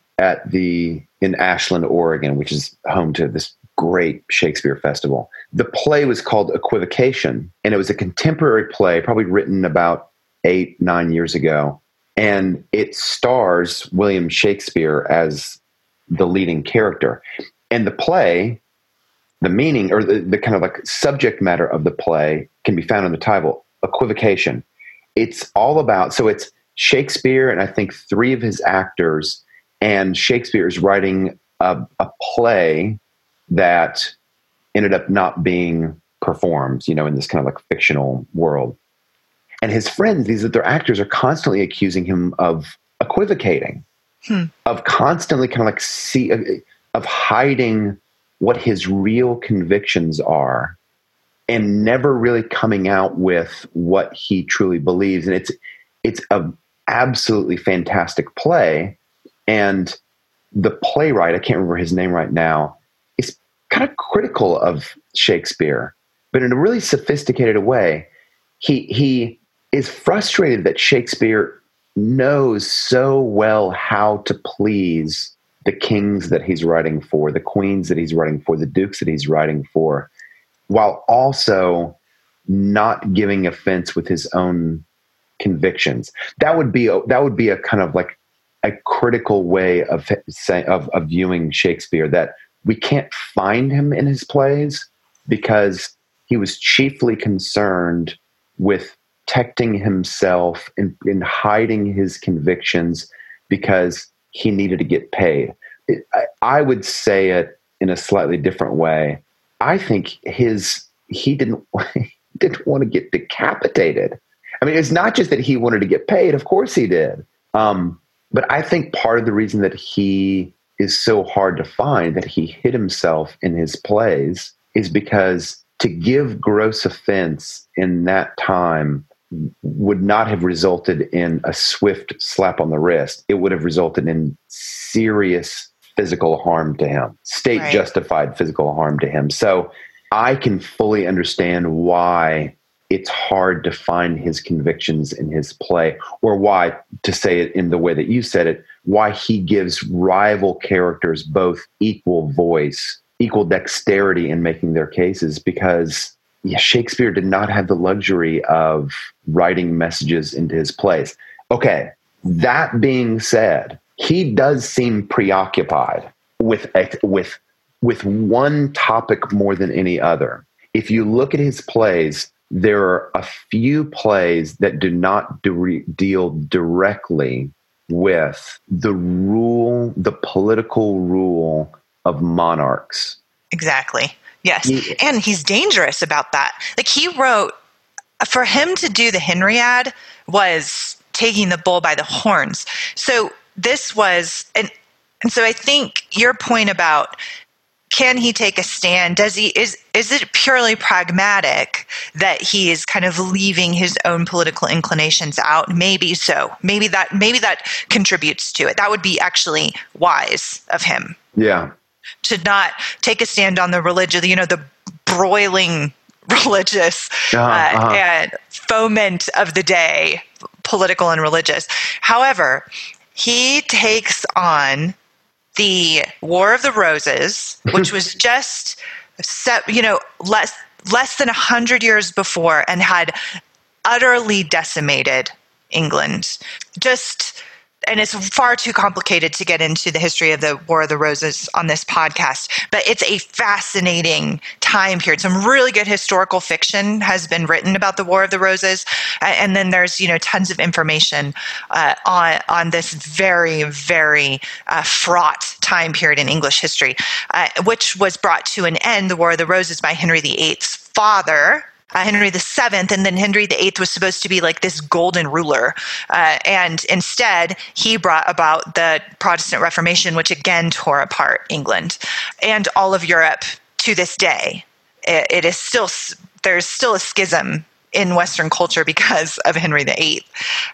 in Ashland, Oregon, which is home to this great Shakespeare festival. The play was called Equivocation, and it was a contemporary play, probably written about 8-9 years ago. And it stars William Shakespeare as the leading character. And the play, the meaning or the kind of like subject matter of the play can be found in the title, Equivocation. It's all about, so it's Shakespeare and I think 3 of his actors, and Shakespeare is writing a play that ended up not being performed, you know, in this kind of like fictional world. And his friends, these other actors, are constantly accusing him of equivocating, of constantly kind of like of hiding what his real convictions are and never really coming out with what he truly believes. And it's an absolutely fantastic play. And the playwright, I can't remember his name right now, is kind of critical of Shakespeare, but in a really sophisticated way. He is frustrated that Shakespeare knows so well how to please the kings that he's writing for, the queens that he's writing for, the dukes that he's writing for, while also not giving offense with his own convictions. That would be a kind of like a critical way of viewing Shakespeare, that we can't find him in his plays because he was chiefly concerned with protecting himself and in hiding his convictions because he needed to get paid. I would say it in a slightly different way. I think he didn't want to get decapitated. I mean, it's not just that he wanted to get paid. Of course he did. But I think part of the reason that he is so hard to find, that he hid himself in his plays, is because to give gross offense in that time would not have resulted in a swift slap on the wrist. It would have resulted in serious physical harm to him, state-justified physical harm to him. So I can fully understand why it's hard to find his convictions in his play, or why, to say it in the way that you said it, why he gives rival characters both equal voice, equal dexterity in making their cases, because Shakespeare did not have the luxury of writing messages into his plays. Okay, that being said, he does seem preoccupied with one topic more than any other. If you look at his plays, there are a few plays that do not deal directly with the political rule of monarchs. Exactly. Yes. And he's dangerous about that. Like, he wrote, for him to do the Henriade was taking the bull by the horns. So this was, and so I think your point about, can he take a stand? Is it purely pragmatic that he is kind of leaving his own political inclinations out? Maybe so. Maybe that contributes to it. That would be actually wise of him. Yeah. To not take a stand on the religion, the broiling religious and foment of the day, political and religious. However, he takes on the War of the Roses, which was just set, less than 100 years before and had utterly decimated England. And it's far too complicated to get into the history of the War of the Roses on this podcast, but it's a fascinating time period. Some really good historical fiction has been written about the War of the Roses. And then there's, tons of information on this very, very fraught time period in English history, which was brought to an end, the War of the Roses, by Henry VIII's father, Henry VII, and then Henry VIII was supposed to be like this golden ruler. And instead, he brought about the Protestant Reformation, which again tore apart England and all of Europe to this day. There's still a schism in Western culture because of Henry VIII.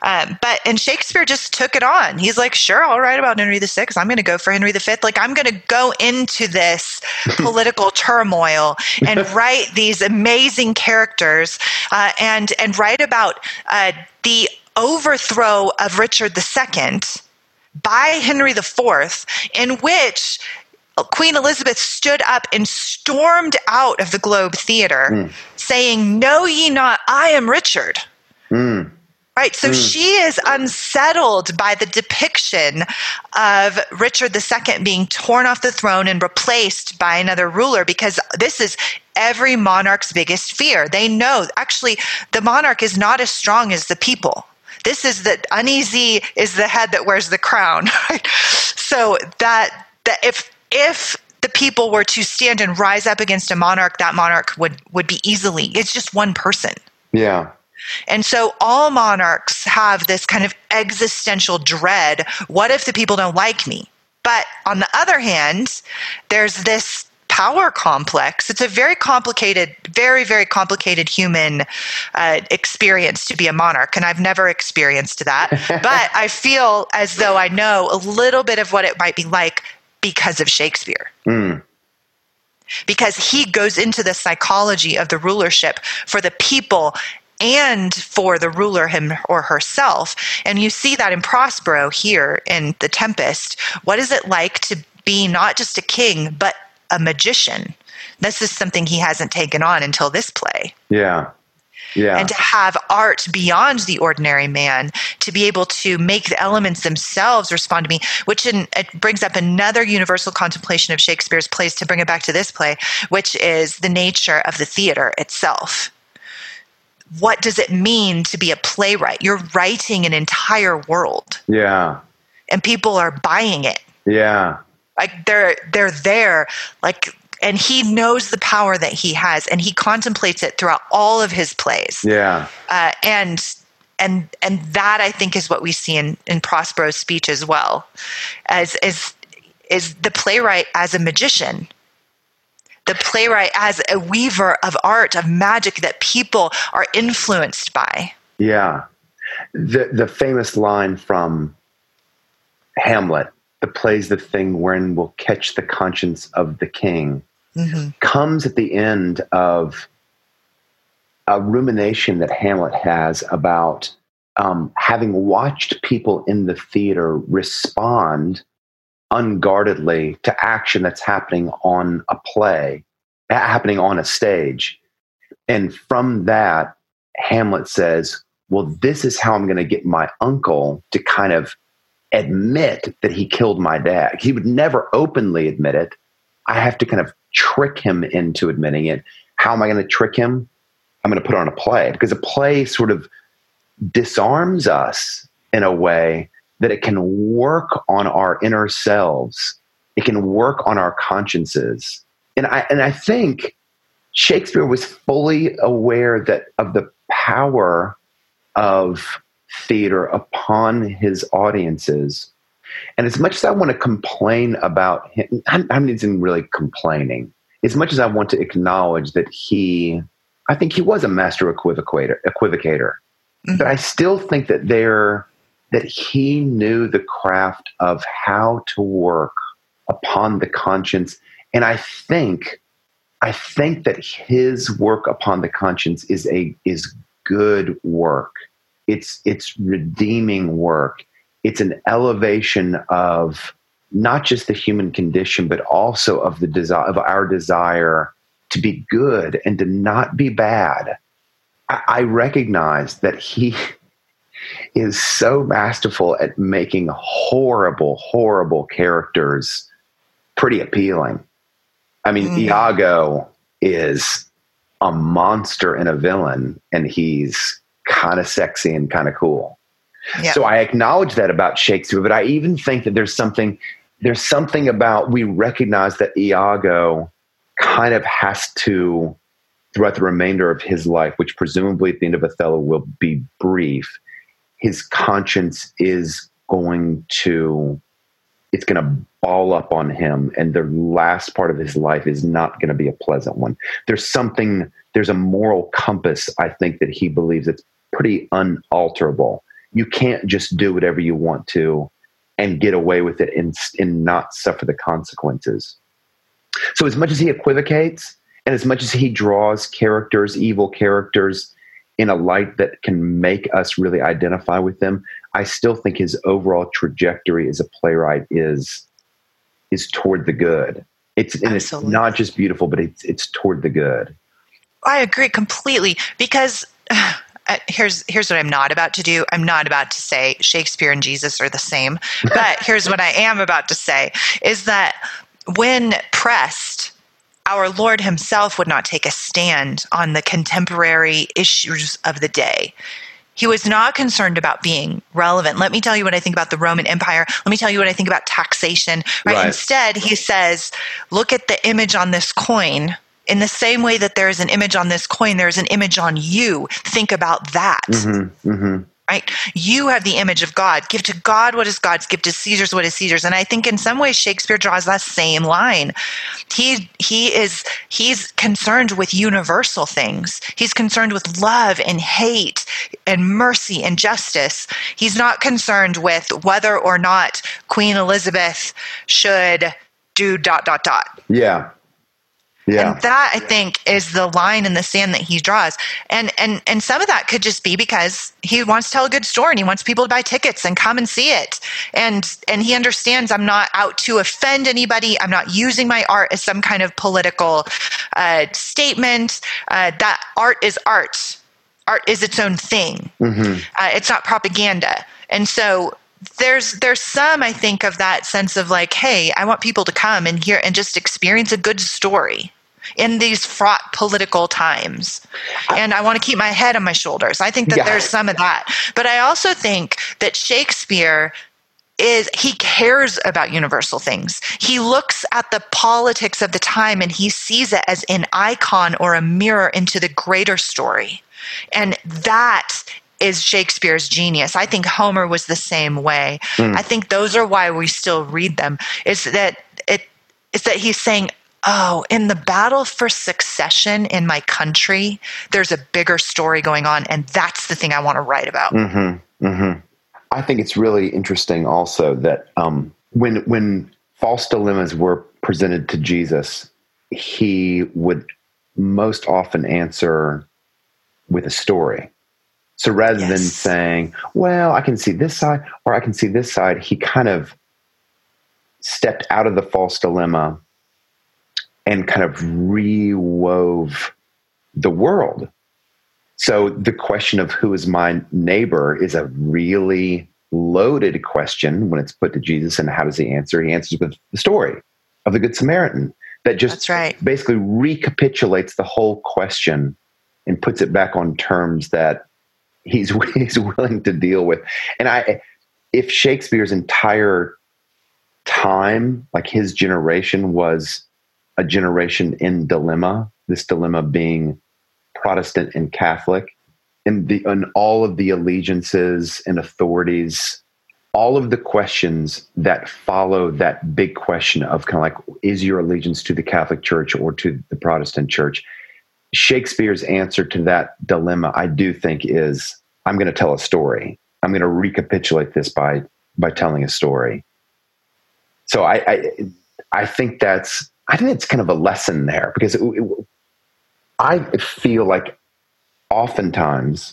And Shakespeare just took it on. He's like, sure, I'll write about Henry VI. I'm going to go for Henry V. Like, I'm going to go into this political turmoil and write these amazing characters and write about the overthrow of Richard II by Henry IV, in which Queen Elizabeth stood up and stormed out of the Globe Theatre saying, "Know ye not, I am Richard." Right. So she is unsettled by the depiction of Richard II being torn off the throne and replaced by another ruler, because this is every monarch's biggest fear. They know actually the monarch is not as strong as the people. This is that uneasy is the head that wears the crown. Right? So that if the people were to stand and rise up against a monarch, that monarch would be easily, it's just one person. Yeah. And so all monarchs have this kind of existential dread. What if the people don't like me? But on the other hand, there's this power complex. It's a very complicated, very, very complicated human experience to be a monarch. And I've never experienced that. But I feel as though I know a little bit of what it might be like because of Shakespeare. Because he goes into the psychology of the rulership for the people and for the ruler him or herself. And you see that in Prospero here in The Tempest. What is it like to be not just a king, but a magician? This is something he hasn't taken on until this play. Yeah. Yeah. And to have art beyond the ordinary man, to be able to make the elements themselves respond to me, which it brings up another universal contemplation of Shakespeare's plays, to bring it back to this play, which is the nature of the theater itself. What does it mean to be a playwright? You're writing an entire world. Yeah. And people are buying it. Yeah. Like they're there, like, and he knows the power that he has, and he contemplates it throughout all of his plays. Yeah. And that, I think, is what we see in Prospero's speech as well, as is the playwright as a magician, the playwright as a weaver of art, of magic that people are influenced by. Yeah. The famous line from Hamlet, "The play's the thing wherein will catch the conscience of the king," comes at the end of a rumination that Hamlet has about having watched people in the theater respond unguardedly to action that's happening on a play, happening on a stage. And from that, Hamlet says, well, this is how I'm going to get my uncle to kind of admit that he killed my dad. He would never openly admit it. I have to kind of trick him into admitting it. How am I going to trick him? I'm going to put on a play, because a play sort of disarms us in a way that it can work on our inner selves. It can work on our consciences. And I think Shakespeare was fully aware of the power of theater upon his audiences. And as much as I want to complain about him, I'm not even really complaining. As much as I want to acknowledge that I think he was a master equivocator. But I still think that he knew the craft of how to work upon the conscience. And I think that his work upon the conscience is good work. It's redeeming work. It's an elevation of not just the human condition, but also of the desire of our desire to be good and to not be bad. I recognize that he is so masterful at making horrible, horrible characters pretty appealing. I mean, Iago is a monster and a villain, and he's kind of sexy and kind of cool. Yeah. So I acknowledge that about Shakespeare, but I even think that there's something about, we recognize that Iago kind of has to, throughout the remainder of his life, which presumably at the end of Othello will be brief, his conscience is going to ball up on him, and the last part of his life is not going to be a pleasant one. There's a moral compass, I think, that he believes that's pretty unalterable. You can't just do whatever you want to and get away with it and not suffer the consequences. So as much as he equivocates, and as much as he draws characters, evil characters, in a light that can make us really identify with them, I still think his overall trajectory as a playwright is toward the good. It's not just beautiful, but it's toward the good. I agree completely, because here's what I'm not about to do. I'm not about to say Shakespeare and Jesus are the same, but here's what I am about to say is that when pressed, our Lord himself would not take a stand on the contemporary issues of the day. He was not concerned about being relevant. Let me tell you what I think about the Roman Empire. Let me tell you what I think about taxation. Right? Instead, he says, look at the image on this coin. In the same way that there is an image on this coin, there is an image on you. Think about that. Mm-hmm, mm-hmm. Right? You have the image of God. Give to God what is God's. Give to Caesar's what is Caesar's. And I think in some ways Shakespeare draws that same line. He's concerned with universal things. He's concerned with love and hate and mercy and justice. He's not concerned with whether or not Queen Elizabeth should do ... Yeah. Yeah. And that, I think, is the line in the sand that he draws. And some of that could just be because he wants to tell a good story and he wants people to buy tickets and come and see it. And he understands I'm not out to offend anybody. I'm not using my art as some kind of political statement. That art is art. Art is its own thing. Mm-hmm. It's not propaganda. And so there's some, I think, of that sense of like, hey, I want people to come and hear and just experience a good story in these fraught political times. And I want to keep my head on my shoulders. I think that there's some of that. But I also think that Shakespeare he cares about universal things. He looks at the politics of the time and he sees it as an icon or a mirror into the greater story. And that is Shakespeare's genius. I think Homer was the same way. I think those are why we still read them. Is that he's saying, oh, in the battle for succession in my country, there's a bigger story going on, and that's the thing I want to write about. Mm-hmm. Mm-hmm. I think it's really interesting also that when false dilemmas were presented to Jesus, he would most often answer with a story. So rather than saying, well, I can see this side or I can see this side, he kind of stepped out of the false dilemma and kind of rewove the world. So the question of who is my neighbor is a really loaded question when it's put to Jesus. And how does he answer? He answers with the story of the Good Samaritan that just basically recapitulates the whole question and puts it back on terms that he's willing to deal with. And if Shakespeare's entire time, like his generation, was a generation in dilemma, this dilemma being Protestant and Catholic, and all of the allegiances and authorities, all of the questions that follow that big question of kind of like, is your allegiance to the Catholic Church or to the Protestant Church? Shakespeare's answer to that dilemma, I do think, is, I'm going to tell a story. I'm going to recapitulate this by telling a story. So I think that's kind of a lesson there, because I feel like oftentimes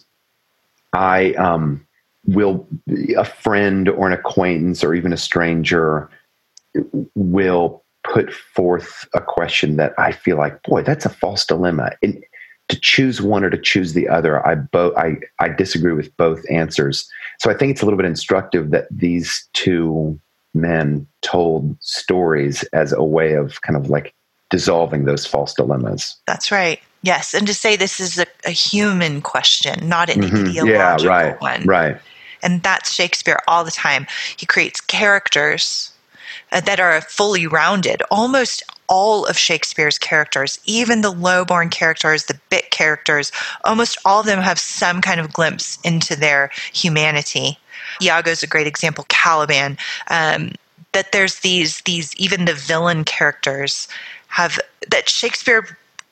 a friend or an acquaintance or even a stranger will put forth a question that I feel like, boy, that's a false dilemma. And to choose one or to choose the other, I disagree with both answers. So I think it's a little bit instructive that these two men told stories as a way of kind of like dissolving those false dilemmas. That's right. Yes. And to say this is a human question, not an ideological one. Right. And that's Shakespeare all the time. He creates characters that are fully rounded. Almost all of Shakespeare's characters, even the low-born characters, the bit characters, almost all of them have some kind of glimpse into their humanity. Iago's a great example, Caliban, that there's these even the villain characters that Shakespeare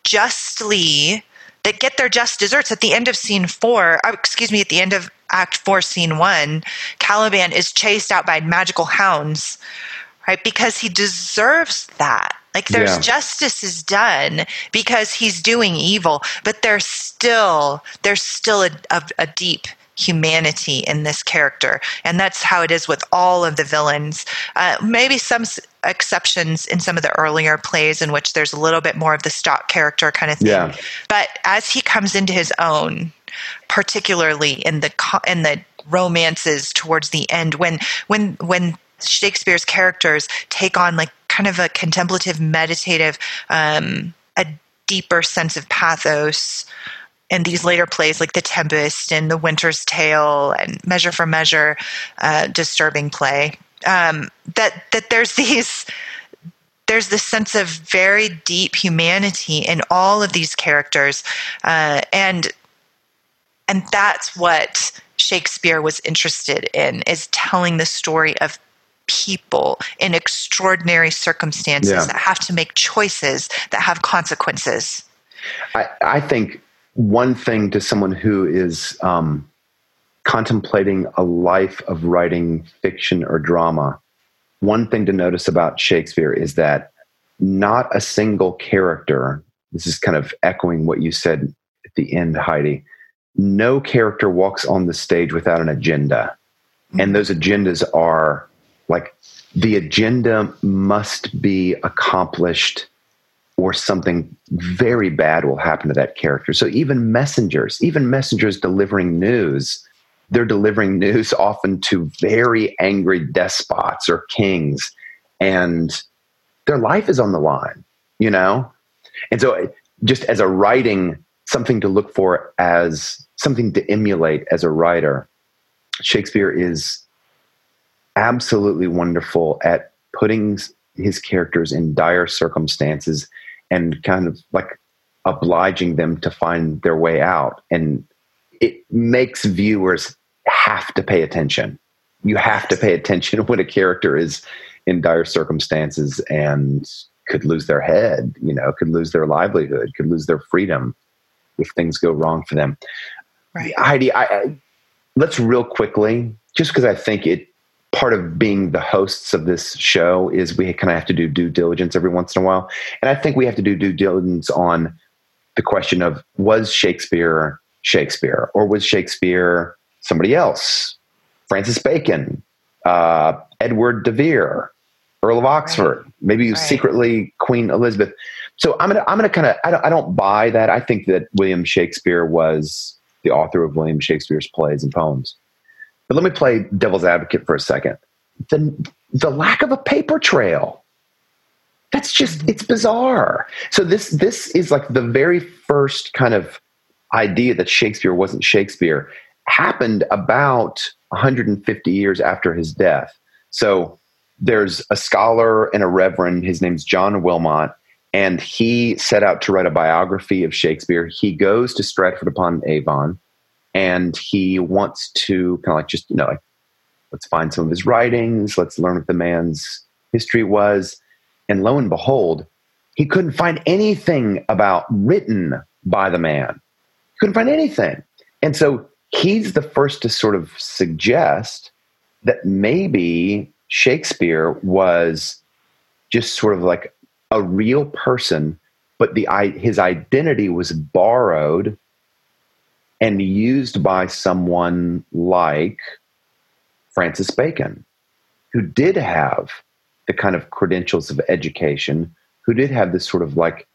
that get their just desserts. At the end of at the end of Act 4, Scene 1, Caliban is chased out by magical hounds, right? Because he deserves that. Like there's justice is done because he's doing evil, but there's still a deep humanity in this character. And that's how it is with all of the villains. Maybe some exceptions in some of the earlier plays in which there's a little bit more of the stock character kind of thing. Yeah. But as he comes into his own, particularly in the romances towards the end, when Shakespeare's characters take on like kind of a contemplative, meditative, a deeper sense of pathos. And these later plays like The Tempest and The Winter's Tale and Measure for Measure, disturbing play, that there's this sense of very deep humanity in all of these characters, and that's what Shakespeare was interested in, is telling the story of people in extraordinary circumstances that have to make choices that have consequences. I think one thing to someone who is contemplating a life of writing fiction or drama, one thing to notice about Shakespeare is that not a single character, this is kind of echoing what you said at the end, Heidi, no character walks on the stage without an agenda. And those agendas are like, the agenda must be accomplished or something very bad will happen to that character. So even messengers delivering news, they're delivering news often to very angry despots or kings, and their life is on the line, you know? And so just as a writing, something to look for, as something to emulate as a writer, Shakespeare is absolutely wonderful at putting his characters in dire circumstances and kind of like obliging them to find their way out. And it makes viewers have to pay attention. You have to pay attention when a character is in dire circumstances and could lose their head, could lose their livelihood, could lose their freedom if things go wrong for them. Right. Heidi, let's real quickly, just because I think part of being the hosts of this show is we kind of have to do due diligence every once in a while. And I think we have to do due diligence on the question of, was Shakespeare Shakespeare, or was Shakespeare somebody else? Francis Bacon, Edward de Vere, Earl of Oxford, maybe he was secretly Queen Elizabeth. So I'm gonna kind of, I don't buy that. I think that William Shakespeare was the author of William Shakespeare's plays and poems. But let me play devil's advocate for a second. The lack of a paper trail, that's just, it's bizarre. So this is like the very first kind of idea that Shakespeare wasn't Shakespeare happened about 150 years after his death. So there's a scholar and a reverend, his name's John Wilmot, and he set out to write a biography of Shakespeare. He goes to Stratford-upon-Avon, and he wants to kind of like just, like, let's find some of his writings. Let's learn what the man's history was. And lo and behold, he couldn't find anything about written by the man. He couldn't find anything. And so he's the first to sort of suggest that maybe Shakespeare was just sort of like a real person, but his identity was borrowed and used by someone like Francis Bacon, who did have the kind of credentials of education, who did have this sort of like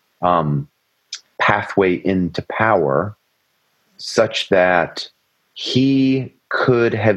pathway into power, such that he could have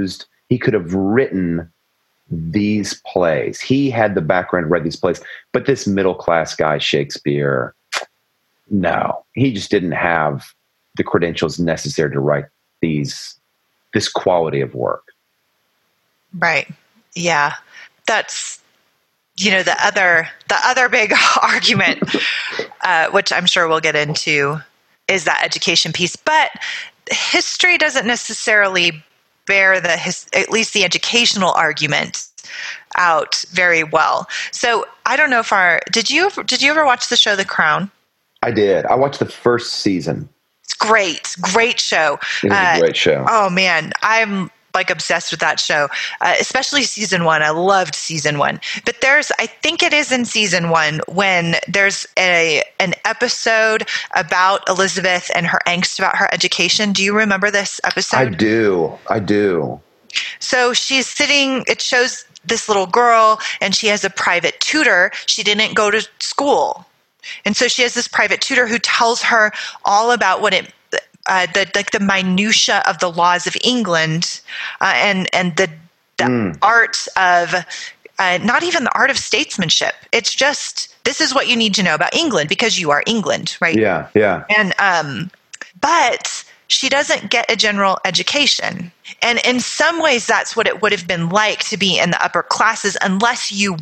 written these plays. He had the background to write these plays, but this middle class guy, Shakespeare, no, he just didn't have the credentials necessary to write this quality of work. Right. Yeah. That's, the other big argument, which I'm sure we'll get into, is that education piece. But history doesn't necessarily bear at least the educational argument out very well. So I don't know if did you ever watch the show The Crown? I did. I watched the first season. It's great. Great show. It was a great show. Oh man, I'm like obsessed with that show, especially season 1. I loved season 1. But I think it is in season 1 when there's an episode about Elizabeth and her angst about her education. Do you remember this episode? I do. So she's sitting, it shows this little girl and she has a private tutor. She didn't go to school. And so she has this private tutor who tells her all about what the minutia of the laws of England, and the art of not even the art of statesmanship. It's just, this is what you need to know about England because you are England, right? Yeah. And but she doesn't get a general education. And in some ways, that's what it would have been like to be in the upper classes, unless you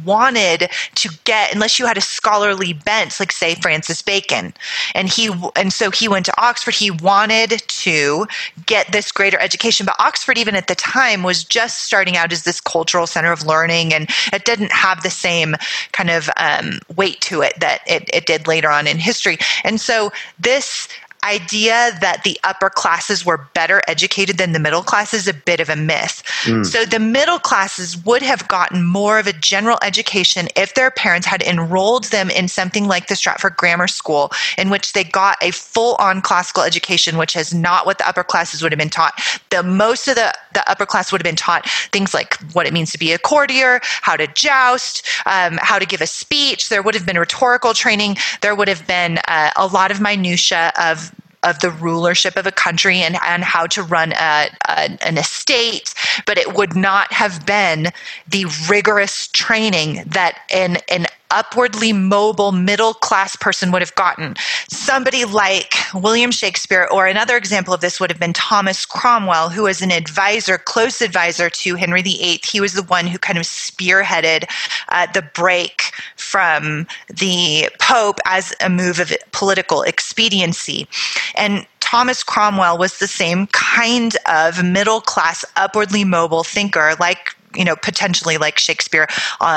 had a scholarly bent, like say Francis Bacon. And so he went to Oxford. He wanted to get this greater education. But Oxford, even at the time, was just starting out as this cultural center of learning, and it didn't have the same kind of weight to it that it did later on in history. And so this idea that the upper classes were better educated than the middle classes is a bit of a myth. So the middle classes would have gotten more of a general education if their parents had enrolled them in something like the Stratford Grammar School, in which they got a full-on classical education, which is not what the upper classes would have been taught. Most of the upper class would have been taught things like what it means to be a courtier, how to joust, how to give a speech. There would have been rhetorical training. There would have been a lot of minutia of the rulership of a country and how to run an estate, but it would not have been the rigorous training that an upwardly mobile middle-class person would have gotten. Somebody like William Shakespeare, or another example of this would have been Thomas Cromwell, who was an close advisor to Henry VIII. He was the one who kind of spearheaded the break from the Pope as a move of political expediency. And Thomas Cromwell was the same kind of middle-class, upwardly mobile thinker, potentially like Shakespeare,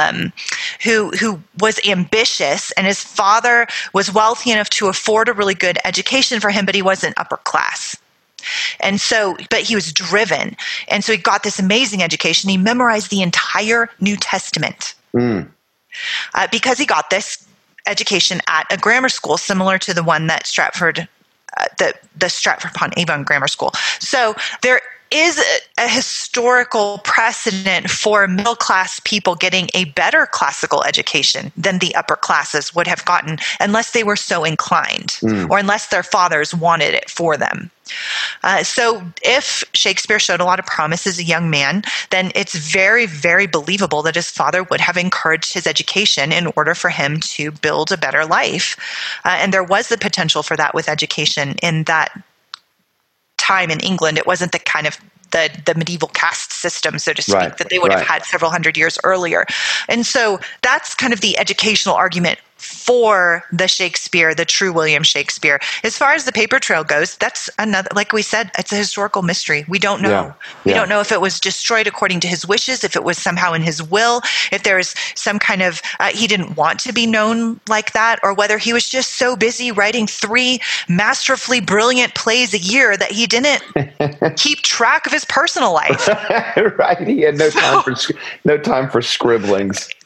who was ambitious, and his father was wealthy enough to afford a really good education for him, but he wasn't upper class. And so, but he was driven. And so he got this amazing education. He memorized the entire New Testament because he got this education at a grammar school similar to the one that Stratford, the Stratford-upon-Avon Grammar School. So there is a historical precedent for middle-class people getting a better classical education than the upper classes would have gotten, unless they were so inclined or unless their fathers wanted it for them. So if Shakespeare showed a lot of promise as a young man, then it's very, very believable that his father would have encouraged his education in order for him to build a better life. And there was the potential for that with education in that time in England. It wasn't the kind of the medieval caste system, so to speak, that they would have had several hundred years earlier. And so that's kind of the educational argument for the true William Shakespeare. As far as the paper trail goes, that's another, like we said, it's a historical mystery. We don't know. We don't know if it was destroyed according to his wishes, if it was somehow in his will, if there's some kind of, he didn't want to be known like that, or whether he was just so busy writing 3 masterfully brilliant plays a year that he didn't keep track of his personal life. Right. He had no time for scribblings.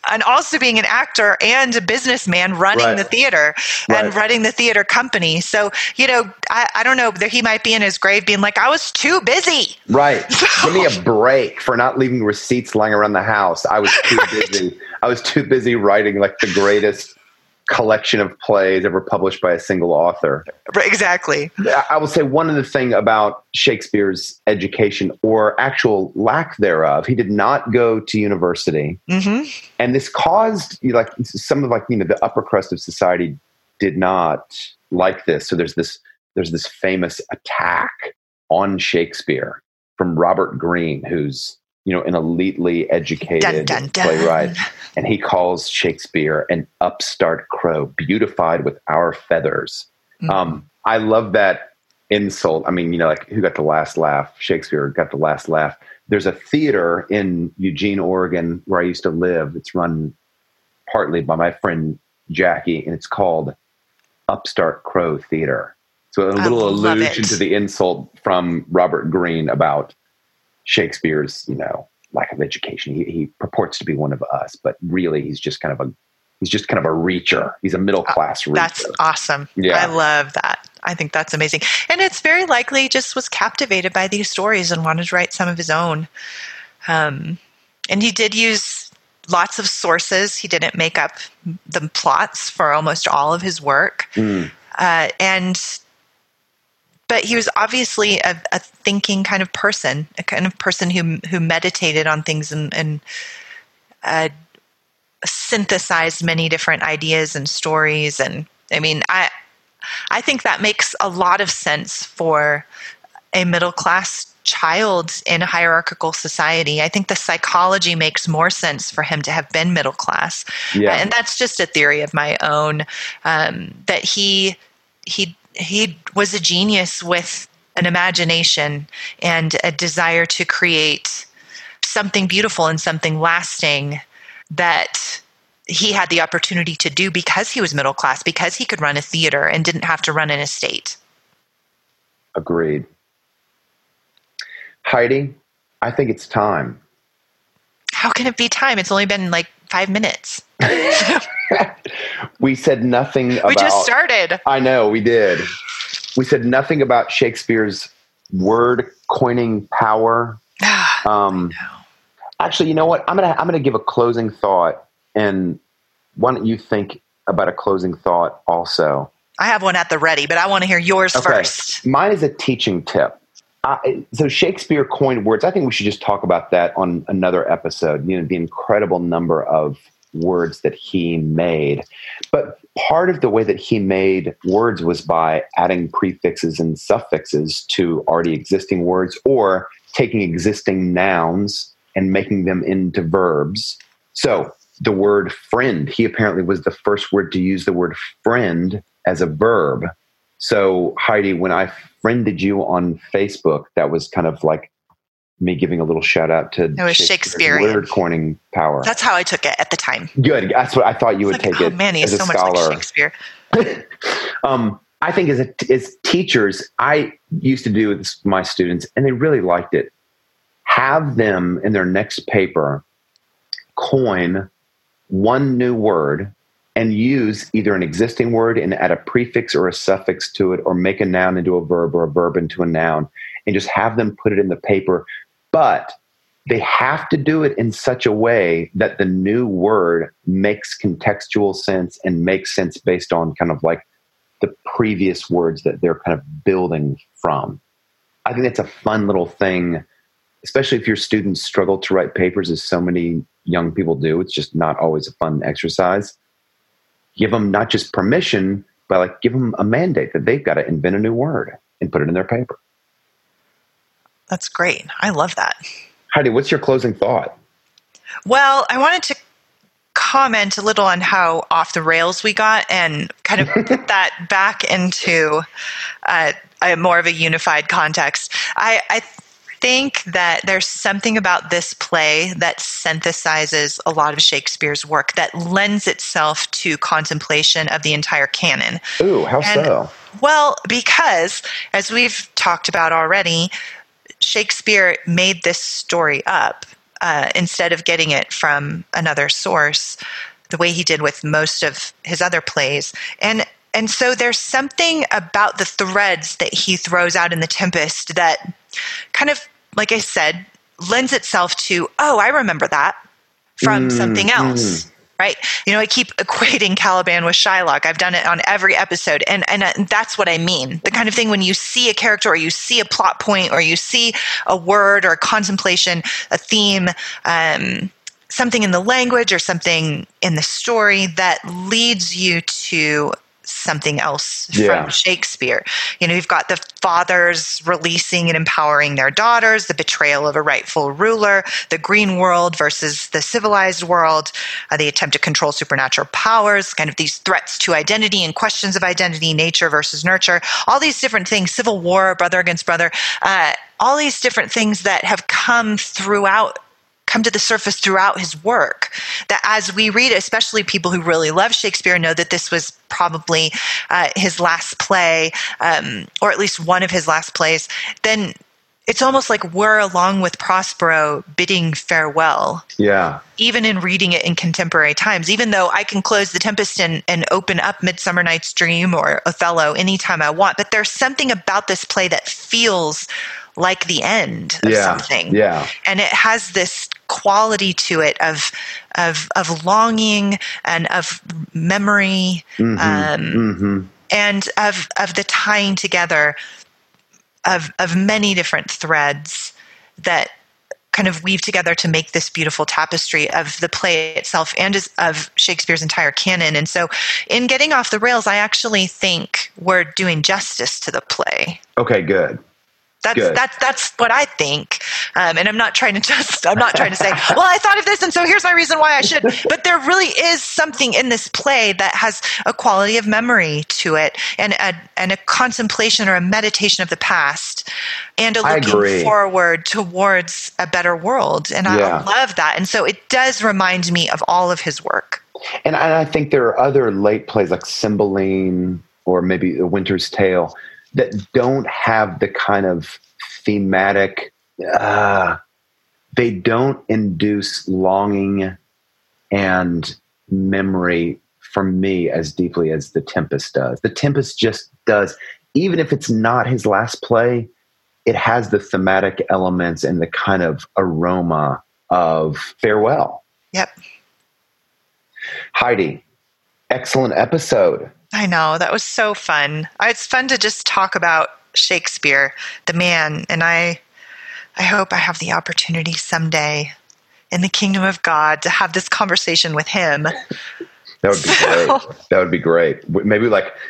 and also being an actor and a businessman running the theater and running the theater company. So, I don't know, he might be in his grave being like, I was too busy. Right. Give me a break for not leaving receipts lying around the house. I was too busy. I was too busy writing like the greatest collection of plays ever published by a single author. Exactly. I will say one other thing about Shakespeare's education, or actual lack thereof. He did not go to university. Mm-hmm. And this caused some of the upper crust of society did not like this. So there's this famous attack on Shakespeare from Robert Greene, who's an elitely educated playwright, and he calls Shakespeare an upstart crow, beautified with our feathers. Mm-hmm. I love that insult. I mean, who got the last laugh? Shakespeare got the last laugh. There's a theater in Eugene, Oregon, where I used to live. It's run partly by my friend Jackie, and it's called Upstart Crow Theater. So a little allusion to the insult from Robert Greene about Shakespeare's, lack of education. He purports to be one of us, but really he's just kind of a reacher. He's a middle class reacher. That's awesome. Yeah. I love that. I think that's amazing. And it's very likely he just was captivated by these stories and wanted to write some of his own. And he did use lots of sources. He didn't make up the plots for almost all of his work. But he was obviously a thinking kind of person, a kind of person who meditated on things and synthesized many different ideas and stories. And I mean, I think that makes a lot of sense for a middle class child in a hierarchical society. I think the psychology makes more sense for him to have been middle class. Yeah. And that's just a theory of my own, that he was a genius with an imagination and a desire to create something beautiful and something lasting that he had the opportunity to do because he was middle class, because he could run a theater and didn't have to run an estate. Agreed. Heidi, I think it's time. How can it be time? It's only been like 5 minutes. We said nothing about... We just started. I know, we did. We said nothing about Shakespeare's word coining power. Actually, you know what? I'm gonna give a closing thought, and why don't you think about a closing thought also? I have one at the ready, but I want to hear yours first. Mine is a teaching tip. So Shakespeare coined words. I think we should just talk about that on another episode. The incredible number of words that he made. But part of the way that he made words was by adding prefixes and suffixes to already existing words, or taking existing nouns and making them into verbs. So the word friend, he apparently was the first word to use the word friend as a verb. So Heidi, when I friended you on Facebook, that was kind of like me giving a little shout out to Shakespearean word coining power. That's how I took it at the time. Good. That's what I thought you would take it. Man, he is as so a much scholar. like Shakespeare. I think as teachers, I used to do this with my students, and they really liked it. Have them in their next paper coin one new word and use either an existing word and add a prefix or a suffix to it, or make a noun into a verb or a verb into a noun, and just have them put it in the paper. But they have to do it in such a way that the new word makes contextual sense and makes sense based on kind of like the previous words that they're kind of building from. I think that's a fun little thing, especially if your students struggle to write papers, as so many young people do. It's just not always a fun exercise. Give them not just permission, but give them a mandate that they've got to invent a new word and put it in their paper. That's great. I love that. Heidi, what's your closing thought? Well, I wanted to comment a little on how off the rails we got and kind of put that back into a more of a unified context. I think that there's something about this play that synthesizes a lot of Shakespeare's work that lends itself to contemplation of the entire canon. Ooh, how so? Well, because as we've talked about already, Shakespeare made this story up instead of getting it from another source, the way he did with most of his other plays. And so there's something about the threads that he throws out in The Tempest that kind of, like I said, lends itself to, oh, I remember that from something else, right? You know, I keep equating Caliban with Shylock. I've done it on every episode. And that's what I mean. The kind of thing when you see a character or you see a plot point or you see a word or a contemplation, a theme, something in the language or something in the story that leads you to something else from Shakespeare. You know, you've got the fathers releasing and empowering their daughters, the betrayal of a rightful ruler, the green world versus the civilized world, the attempt to control supernatural powers, kind of these threats to identity and questions of identity, nature versus nurture, all these different things, civil war, brother against brother, all these different things that have come to the surface throughout his work, that as we read it, especially people who really love Shakespeare know that this was probably his last play, or at least one of his last plays, then it's almost like we're along with Prospero bidding farewell. Yeah. Even in reading it in contemporary times, even though I can close The Tempest and open up Midsummer Night's Dream or Othello anytime I want, but there's something about this play that feels like the end of something. Yeah. And it has this quality to it of longing and of memory, and of the tying together of many different threads that kind of weave together to make this beautiful tapestry of the play itself and of Shakespeare's entire canon. And so in Getting Off the Rails, I actually think we're doing justice to the play. Okay, good. That's what I think. And I'm not trying to say, well, I thought of this, and so here's my reason why I should. But there really is something in this play that has a quality of memory to it, and a contemplation or a meditation of the past, and a looking forward towards a better world. And I love that. And so it does remind me of all of his work. And I think there are other late plays like Cymbeline or maybe A Winter's Tale that don't have the kind of thematic, they don't induce longing and memory for me as deeply as The Tempest does. The Tempest just does, even if it's not his last play, it has the thematic elements and the kind of aroma of farewell. Yep. Heidi, excellent episode. I know, that was so fun. It's fun to just talk about Shakespeare, the man, and I hope I have the opportunity someday in the kingdom of God to have this conversation with him. That would be great. That would be great. Maybe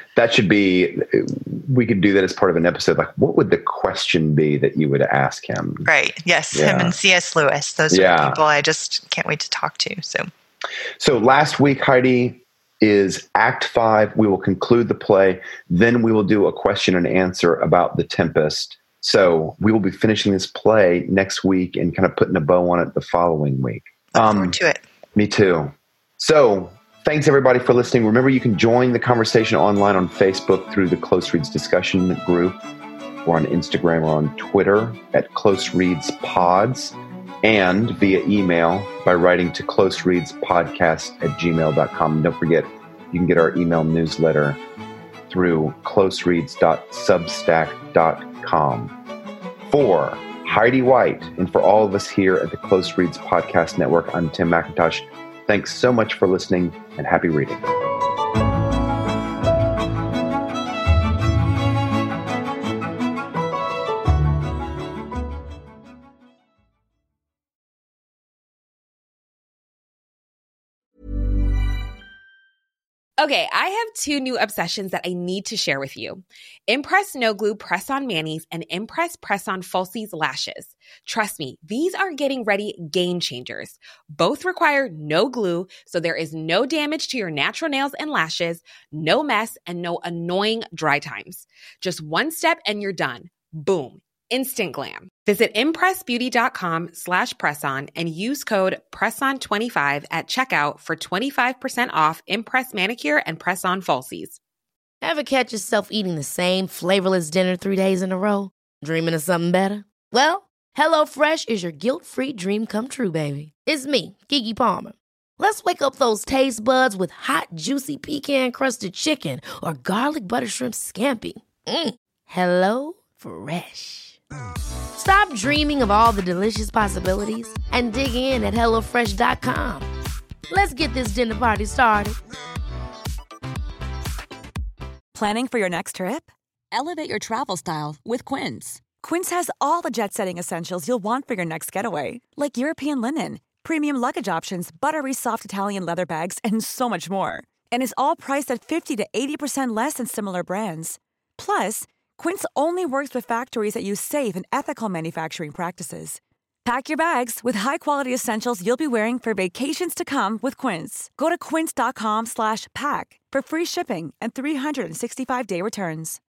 we could do that as part of an episode. Like, what would the question be that you would ask him? Right. Yes. Yeah. Him and C.S. Lewis. Those are the people I just can't wait to talk to. So last week, Heidi, is Act 5. We will conclude the play. Then we will do a question and answer about The Tempest. So we will be finishing this play next week and kind of putting a bow on it the following week. Look forward to it. Me too. So thanks everybody for listening. Remember, you can join the conversation online on Facebook through the Close Reads discussion group, or on Instagram or on Twitter at Close Reads Pods, and via email by writing to closereadspodcast@gmail.com. And don't forget, you can get our email newsletter through closereads.substack.com. For Heidi White and for all of us here at the Close Reads Podcast Network, I'm Tim McIntosh. Thanks so much for listening, and happy reading. Okay, I have two new obsessions that I need to share with you. Impress No Glue Press-On Manis and Impress Press-On Falsies Lashes. Trust me, these are getting ready game changers. Both require no glue, so there is no damage to your natural nails and lashes, no mess, and no annoying dry times. Just one step and you're done. Boom. Instant glam. Visit impressbeauty.com/presson and use code PRESSON25 at checkout for 25% off Impress Manicure and Press-On Falsies. Ever catch yourself eating the same flavorless dinner 3 days in a row? Dreaming of something better? Well, HelloFresh is your guilt-free dream come true, baby. It's me, Keke Palmer. Let's wake up those taste buds with hot, juicy pecan-crusted chicken or garlic butter shrimp scampi. HelloFresh. Stop dreaming of all the delicious possibilities and dig in at HelloFresh.com. Let's get this dinner party started. Planning for your next trip? Elevate your travel style with Quince. Quince has all the jet-setting essentials you'll want for your next getaway, like European linen, premium luggage options, buttery soft Italian leather bags, and so much more. And is all priced at 50 to 80% less than similar brands. Plus, Quince only works with factories that use safe and ethical manufacturing practices. Pack your bags with high-quality essentials you'll be wearing for vacations to come with Quince. Go to quince.com/pack for free shipping and 365-day returns.